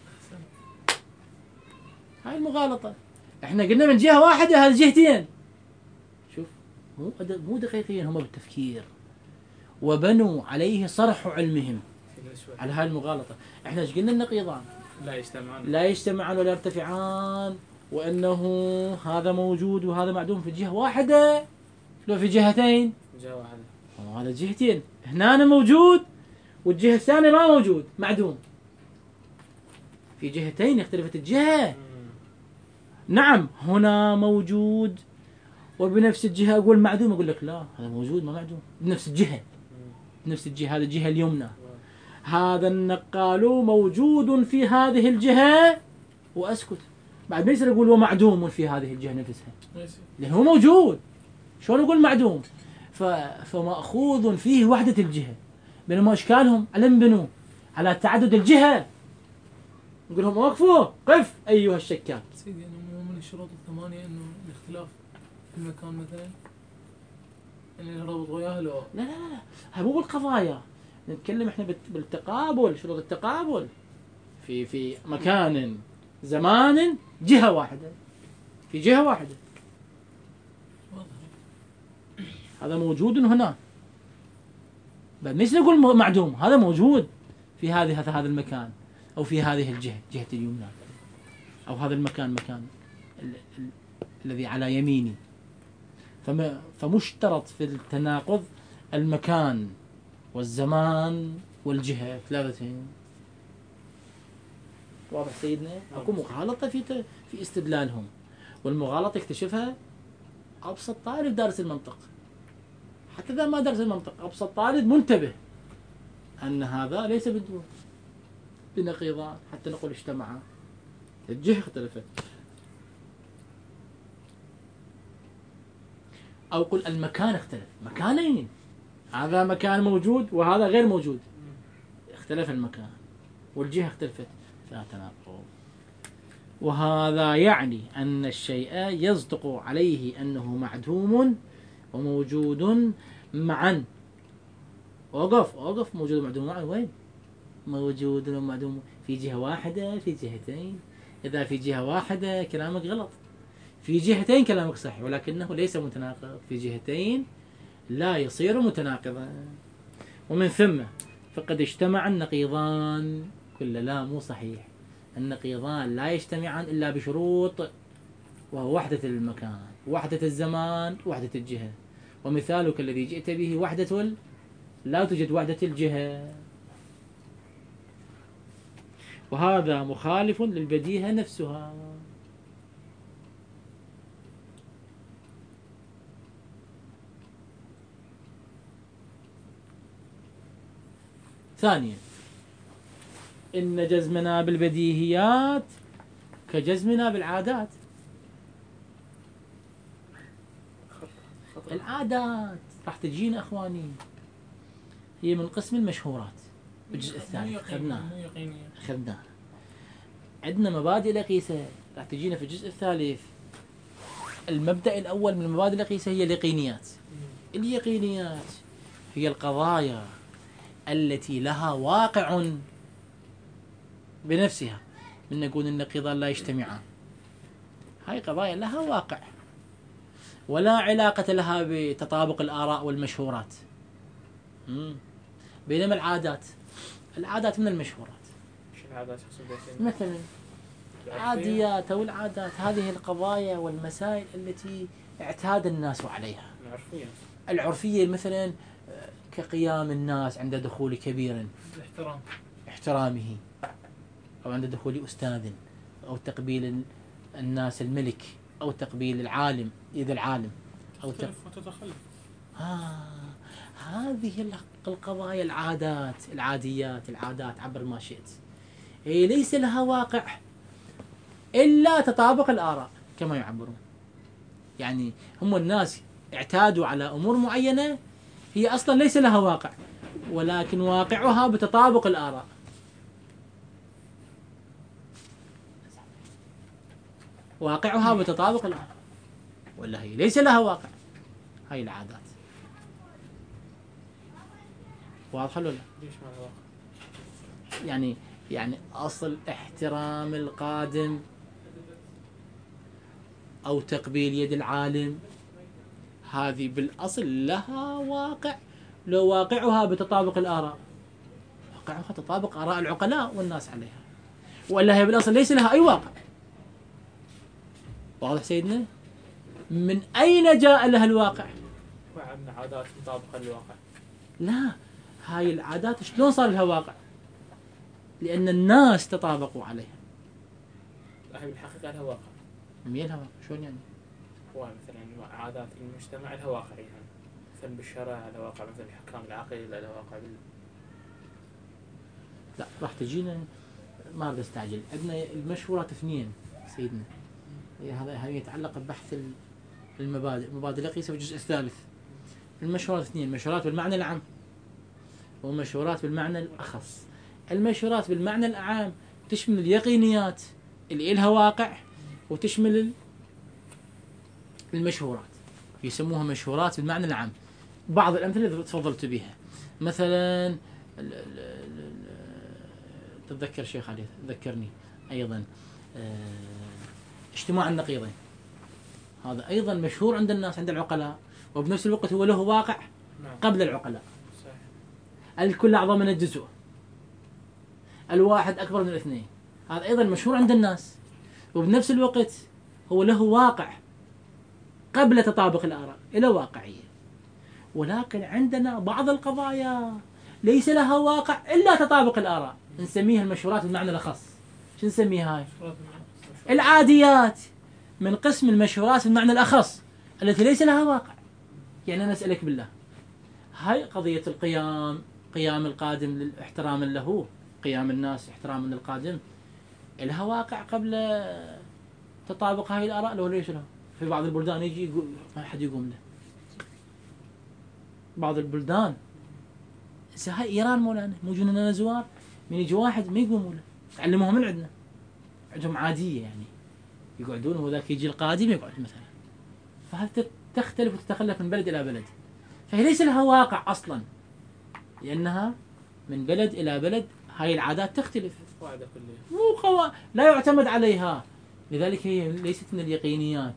هاي المغالطة. احنا قلنا من جهة واحدة هذه جهتين. شوف مو مو دقيقين هم بالتفكير، وبنوا عليه صرح علمهم على هاي المغالطة. احنا ايش قلنا؟ النقيضان لا يجتمعان لا يجتمعان ولا يرتفعان، وأنه هذا موجود وهذا معدوم في جهة واحدة. لو في جهتين جهة واحدة هذا جهتين. هنا أنا موجود والجهة الثانية ما موجود معدوم. في جهتين اختلفت الجهة. نعم هنا موجود وبنفس الجهة أقول معدوم، أقول لك لا هذا موجود ما معدوم بنفس الجهة. بنفس الجهة هذه الجهة اليمنى. هذا النقال موجود في هذه الجهة وأسكت. بعد ما يصير أقول ومعدوم في هذه الجهة نفسها لأنه هو موجود. شلون أقول معدوم؟ ف... فمأخوذ فيه وحدة الجهة، بينما إشكالهم على بنوا على تعدد الجهة. نقول لهم وقفوا قف أيها الشكاك. سيدي أنا من الشروط الثمانية إنه الاختلاف في المكان مثلا يعني نربط وياه لو لا لا لا هذا مو بالقضايا. نتكلم احنا بالتقابل، شروط التقابل في في مكان زمان جهة واحدة في جهة واحدة. هذا موجود هنا. بعد ليش نقول معدوم؟ هذا موجود في هذه هذا المكان أو في هذه الجهة جهة اليمنى، أو هذا المكان مكان ال ال الذي على يميني. فما فمشترط في التناقض المكان والزمان والجهة ثلاثتين. واضح سيدنا؟ اكو مغالطة في في استدلالهم، والمغالطة يكتشفها أبسط طالب دارس المنطق. حتى إذا ما درس المنطق أبسط طالب منتبه أن هذا ليس بدون بنقيضان حتى نقول اجتمعا، الجهة اختلفت. أو قل المكان اختلف، مكانين، هذا مكان موجود وهذا غير موجود، اختلف المكان والجهة اختلفت، فلا تناقض. وهذا يعني أن الشيء يصدق عليه أنه معدوم وموجود معا. وقف وقف موجود ومعدوم معا، وين موجود ومعدوم؟ في جهة واحدة، في جهتين. إذا في جهة واحدة كلامك غلط، في جهتين كلامك صحيح، ولكنه ليس متناقض. في جهتين لا يصير متناقضا. ومن ثم فقد اجتمع النقيضان كل لا مو صحيح. النقيضان لا يجتمعان إلا بشروط، وهو وحدة المكان، وحدة الزمان، وحدة الجهة. ومثالك الذي جئت به وحدة ال... لا توجد وحدة الجهة. وهذا مخالف للبديهة نفسها. ثانيا، إن جزمنا بالبديهيات كجزمنا بالعادات. العادات راح تجينا أخواني هي من قسم المشهورات بالجزء الثاني، أخذناها أخذناها عندنا مبادئ الأقيسة راح تجينا في الجزء الثالث. المبدأ الأول من المبادئ الأقيسة هي اليقينيات. اليقينيات هي القضايا التي لها واقع بنفسها، من نقول النقيضان لا يجتمعان. هاي قضايا لها واقع ولا علاقة لها بتطابق الآراء والمشهورات. مم. بينما العادات، العادات من المشهورات. شو العادات؟ مثلا العاديات أو العادات، هذه القضايا والمسائل التي اعتاد الناس عليها. العرفية. العرفية مثلا كقيام الناس عند دخول كبير، الاحترام، احترامه، أو عند دخول أستاذ، أو تقبيل الناس الملك، أو تقبيل العالم إذا العالم، أو تختلف وتتخلف. آه هذه القضايا العادات، العاديات، العادات عبر ما شئت، هي ليس لها واقع إلا تطابق الآراء كما يعبرون. يعني هم الناس اعتادوا على أمور معينة هي أصلا ليس لها واقع، ولكن واقعها بتطابق الآراء. واقعها بتطابق الآراء، ولا هي ليس لها واقع. هاي العادات واضحة ولا لا؟ ليش ما لها واقع؟ يعني يعني أصل احترام القادم أو تقبيل يد العالم، هذه بالأصل لها واقع، لو واقعها بتطابق الآراء، واقعها تطابق آراء العقلاء والناس عليها، ولا هي بالأصل ليس لها أي واقع. واضح سيدنا؟ من أين جاء لها الواقع؟ وعندنا عادات مطابقة للواقع. لا، هاي العادات شلون صار لها واقع؟ لأن الناس تطابقوا عليها. هي بالحقيقة لها واقع. مين لها واقع؟ شلون يعني؟ هو مثلا عادات المجتمع لها واقع، يعني مثلا بالشرع لها واقع، مثلا بحكام العقل لها واقع بال... لا راح تجينا، ما أريد أستعجل. عندنا المشهورات اثنين سيدنا، هذا هذا يتعلق ببحث المبادئ، مبادئ الأقيسة في الجزء الثالث. المشهورات اثنين، مشهورات بالمعنى العام ومشهورات بالمعنى الأخص. المشهورات بالمعنى العام تشمل اليقينيات اللي إلها واقع، وتشمل المشهورات يسموها مشهورات بالمعنى العام. بعض الأمثلة اللي تفضلت بها مثلا تتذكر شيخ علي ذكرني أيضا اجتماع النقيضين، هذا أيضا مشهور عند الناس عند العقلاء، وبنفس الوقت هو له واقع قبل العقلاء. الكل أعظم من الجزء، الواحد أكبر من الاثنين، هذا أيضا مشهور عند الناس، وبنفس الوقت هو له واقع قبل تطابق الآراء إلى واقعية. ولكن عندنا بعض القضايا ليس لها واقع إلا تطابق الآراء، نسميها المشهورات بالمعنى الأخص. شو نسميها هاي؟ العاديات من قسم المشهورات بالمعنى الأخص التي ليس لها واقع. يعني أنا أسألك بالله، هاي قضية القيام، قيام القادم للاحترام له، قيام الناس احتراما للقادم، لها واقع قبل تطابق هاي الآراء لو ليش لها؟ في بعض البلدان يجي يقول ما حد يقوم له. بعض البلدان هاي إيران مولانا موجود لنا زوار من يجي واحد ما يقوموا له، تعلموها من عندنا، عندهم عاديه يعني يقعدون وذاك يجي القادم يقعد مثلا. فهذا تختلف وتتخلف من بلد الى بلد، فهي ليس لها واقع اصلا، لانها من بلد الى بلد هاي العادات تختلف، قاعده كليه مو قوا... لا يعتمد عليها، لذلك هي ليست من اليقينيات.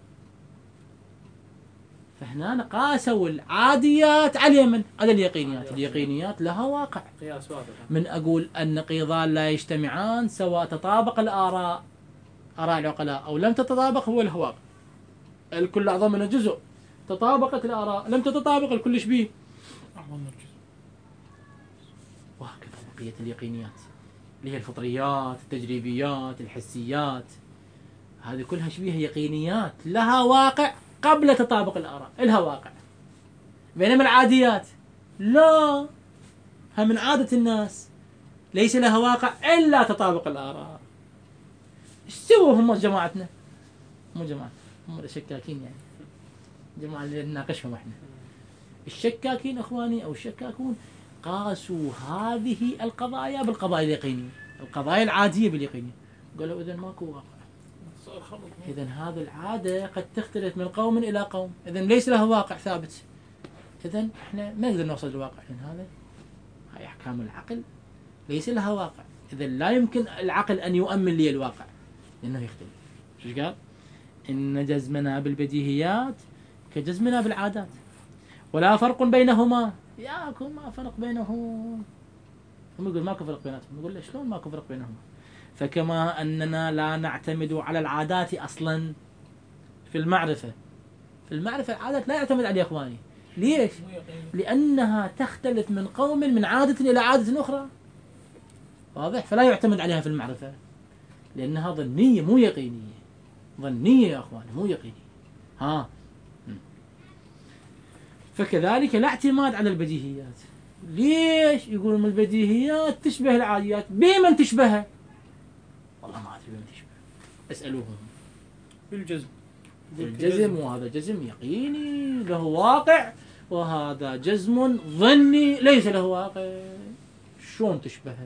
فهنا قاسوا العاديات على من؟ على اليقينيات. اليقينيات لها واقع. قياس واضح. من أقول أن نقيضان لا يجتمعان سواء تطابق الآراء آراء العقلاء أو لم تتطابق، هو الواقع. الكل أعظم من الجزء، تطابقت الآراء لم تتطابق الكل شبيه أعظم من الجزء. وهكذا بقية اليقينيات اللي هي الفطريات، التجريبيات، الحسيات، هذه كلها شبيه يقينيات لها واقع قبل تطابق الآراء، لها واقع. بينما العاديات لا، هم من عادة الناس ليس لها واقع إلا تطابق الآراء. ايش سووا هم جماعتنا؟ مو جماعة، هم الشكاكين يعني، جماعة اللي نناقشهم احنا. الشكاكين اخواني او الشكاكون قاسوا هذه القضايا بالقضايا اليقينية، القضايا العادية باليقينية، قالوا اذا ماكو واقع. إذن هذه العادة قد تختلف من قوم إلى قوم، إذن ليس له واقع ثابت. إذن إحنا ما نقدر نوصل للواقع، لأن هذا هاي أحكام العقل ليس لها واقع. إذن لا يمكن العقل أن يؤمن لي الواقع لأنه يختلف. شو قال؟ إن جزمنا بالبديهيات كجزمنا بالعادات ولا فرق بينهما. ياكو ما فرق بينهم. هم يقول ماكو فرق بيناتهم، يقول له شلون ماكو فرق بينهما؟ فكما أننا لا نعتمد على العادات أصلا في المعرفة، في المعرفة العادات لا يعتمد عليها إخواني. ليش؟ لأنها تختلف من قوم من عادة إلى عادة أخرى، واضح؟ فلا يعتمد عليها في المعرفة لأنها ظنية مو يقينية. ظنية يا أخواني مو يقينية. ها فكذلك لا اعتماد على البديهيات. ليش؟ يقولون من البديهيات تشبه العاديات. بمن تشبهها؟ والله ما أدري بمن تشبه، اسألوهم. بالجزم. الجزم، وهذا جزم يقيني له واقع، وهذا جزم ظني ليس له واقع. شلون تشبهها؟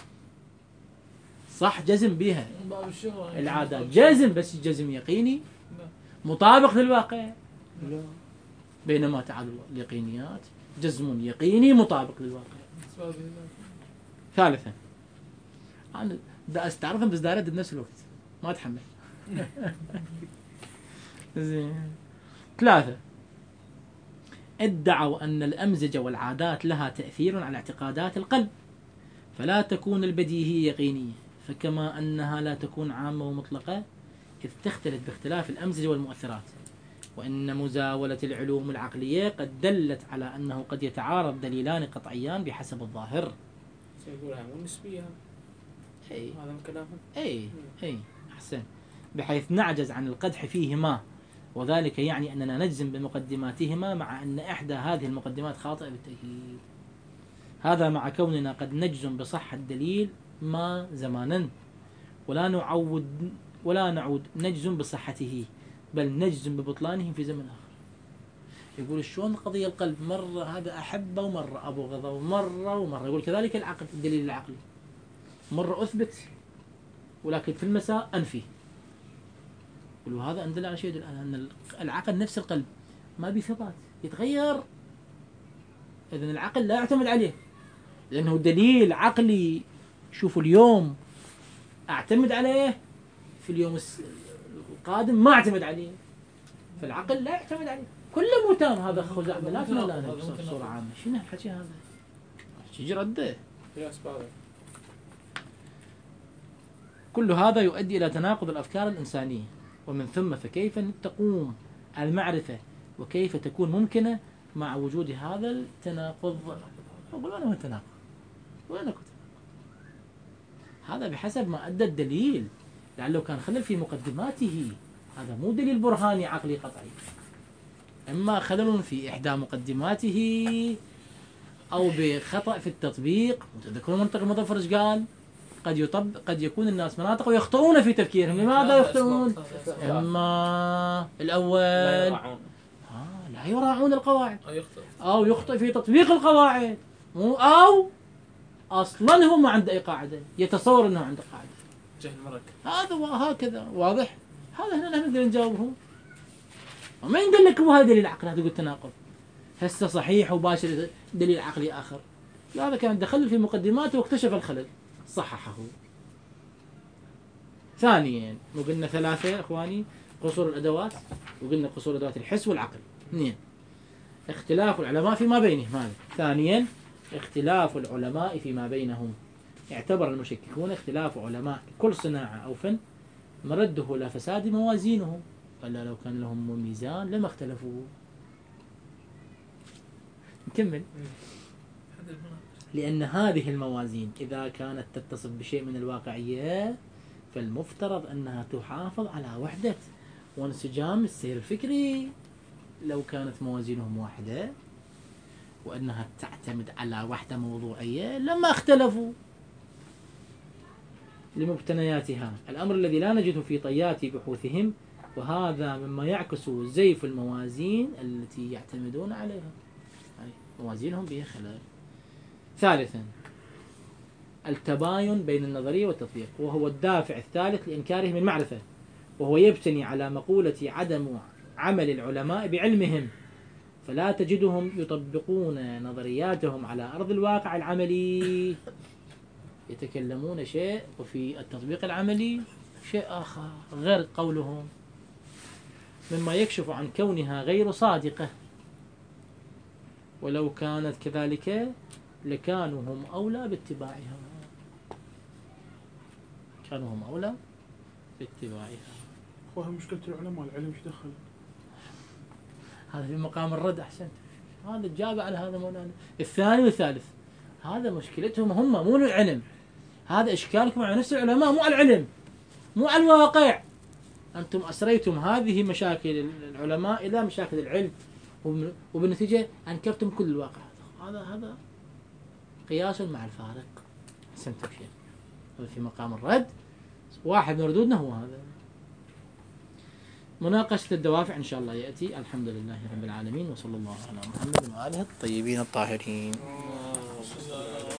صح جزم بها العادات جزم، بس جزم يقيني مطابق للواقع لا. بينما تعالوا اليقينيات جزم يقيني مطابق للواقع. ثالثا أنا دا استعرفهم بس دارد بنفس الوقت ما أتحمل. زين. ثلاثة، ادعوا أن الأمزجة والعادات لها تأثير على اعتقادات القلب، فلا تكون البديهية يقينية، فكما أنها لا تكون عامة ومطلقة إذ تختلف باختلاف الأمزجة والمؤثرات. وإن مزاولة العلوم العقلية قد دلت على أنه قد يتعارض دليلان قطعيان بحسب الظاهر. سيقولها مو نسبية. أي هذا من كلامهم. أي أي أحسن. بحيث نعجز عن القدح فيهما، وذلك يعني أننا نجزم بمقدماتهما مع أن إحدى هذه المقدمات خاطئة بالتأكيد. هذا مع كوننا قد نجزم بصحة الدليل ما زمانا، ولا نعود ولا نعود نجزم بصحته، بل نجزم ببطلانهم في زمن آخر. يقول شلون قضية القلب؟ مرة هذا أحبه ومرة أبغضه ومرة ومرة. يقول كذلك العقل، الدليل العقلي مرة أثبت ولكن في المساء أنفي. يقول هذا أندل على شيء يدل على أن العقل نفس القلب ما بثبات، يتغير. إذن العقل لا يعتمد عليه لأنه دليل عقلي. شوفوا اليوم أعتمد عليه، في اليوم القادم ما أعتمد عليه. فالعقل لا يعتمد عليه. كله متام. هذا خزعبلات لا لا بصورة عامة. شنو الحكي هذا؟ شجي رده. كل هذا يؤدي إلى تناقض الأفكار الإنسانية، ومن ثم فكيف تقوم المعرفة وكيف تكون ممكنة مع وجود هذا التناقض؟ أقول أنا هو التناقض وين أكو؟ هذا بحسب ما أدى الدليل، لعله كان خلل في مقدماته. هذا مو دليل برهاني عقلي قطعي، إما خلل في إحدى مقدماته أو بخطأ في التطبيق. تذكرون منطق المظفر ايش قال؟ قد يطبق قد يكون الناس مناطق ويخطئون في تفكيرهم. لماذا يخطئون؟ إما الأول آه لا يراعون القواعد، أو يخطئ في تطبيق القواعد، أو أصلا هو ما عنده أي قاعدة، يتصور أنه عنده قاعدة. جهل مركب. هذا وهكذا واضح. هذا هنا نقدر نجاوبه. وما نقول لك هو هذا دليل عقلي، هذا يقول تناقض. هسه صحيح وباشر دليل عقلي آخر. هذا كان دخل في مقدماته واكتشف الخلل صححه. ثانيا وقلنا ثلاثة إخواني قصور الأدوات، وقلنا قصور أدوات الحس والعقل. اثنين اختلاف العلماء فيما بينهم. هذا ثانيا اختلاف العلماء فيما بينهم. اعتبر المشككون اختلاف علماء كل صناعة أو فن مرده إلى فساد موازينهم، ألا لو كان لهم ميزان لما اختلفوا. نكمل. لأن هذه الموازين إذا كانت تتصف بشيء من الواقعية فالمفترض أنها تحافظ على وحدة وانسجام السير الفكري. لو كانت موازينهم واحدة وأنها تعتمد على وحدة موضوعية لما اختلفوا لمبتنياتها، الأمر الذي لا نجده في طيات بحوثهم، وهذا مما يعكس زيف الموازين التي يعتمدون عليها. موازينهم بها خلل. ثالثا التباين بين النظرية والتطبيق، وهو الدافع الثالث لإنكارهم المعرفة، وهو يبتني على مقولة عدم عمل العلماء بعلمهم، فلا تجدهم يطبقون نظرياتهم على أرض الواقع العملي، يتكلمون شيء وفي التطبيق العملي شيء آخر غير قولهم، مما يكشف عن كونها غير صادقة. ولو كانت كذلك لكانوا هم أولى باتباعها، كانوا هم أولى باتباعها. وهي مشكلة العلماء، العلم ايش دخل؟ هذا في مقام الرد. أحسن، هذا الجابة على هذا مولانا. الثاني والثالث هذا مشكلتهم هم، مو العلم. هذا إشكالكم على نفس العلماء، مو على العلم، مو على الواقع. أنتم أسريتم هذه مشاكل العلماء إلى مشاكل العلم، وبالنتيجة أنكرتم كل الواقع. هذا هذا قياس مع الفارق. أحسنت شيء. هذا في مقام الرد. واحد من ردودنا هو هذا. مناقشة الدوافع إن شاء الله يأتي. الحمد لله رب العالمين، وصلى الله على محمد وآله الطيبين الطاهرين.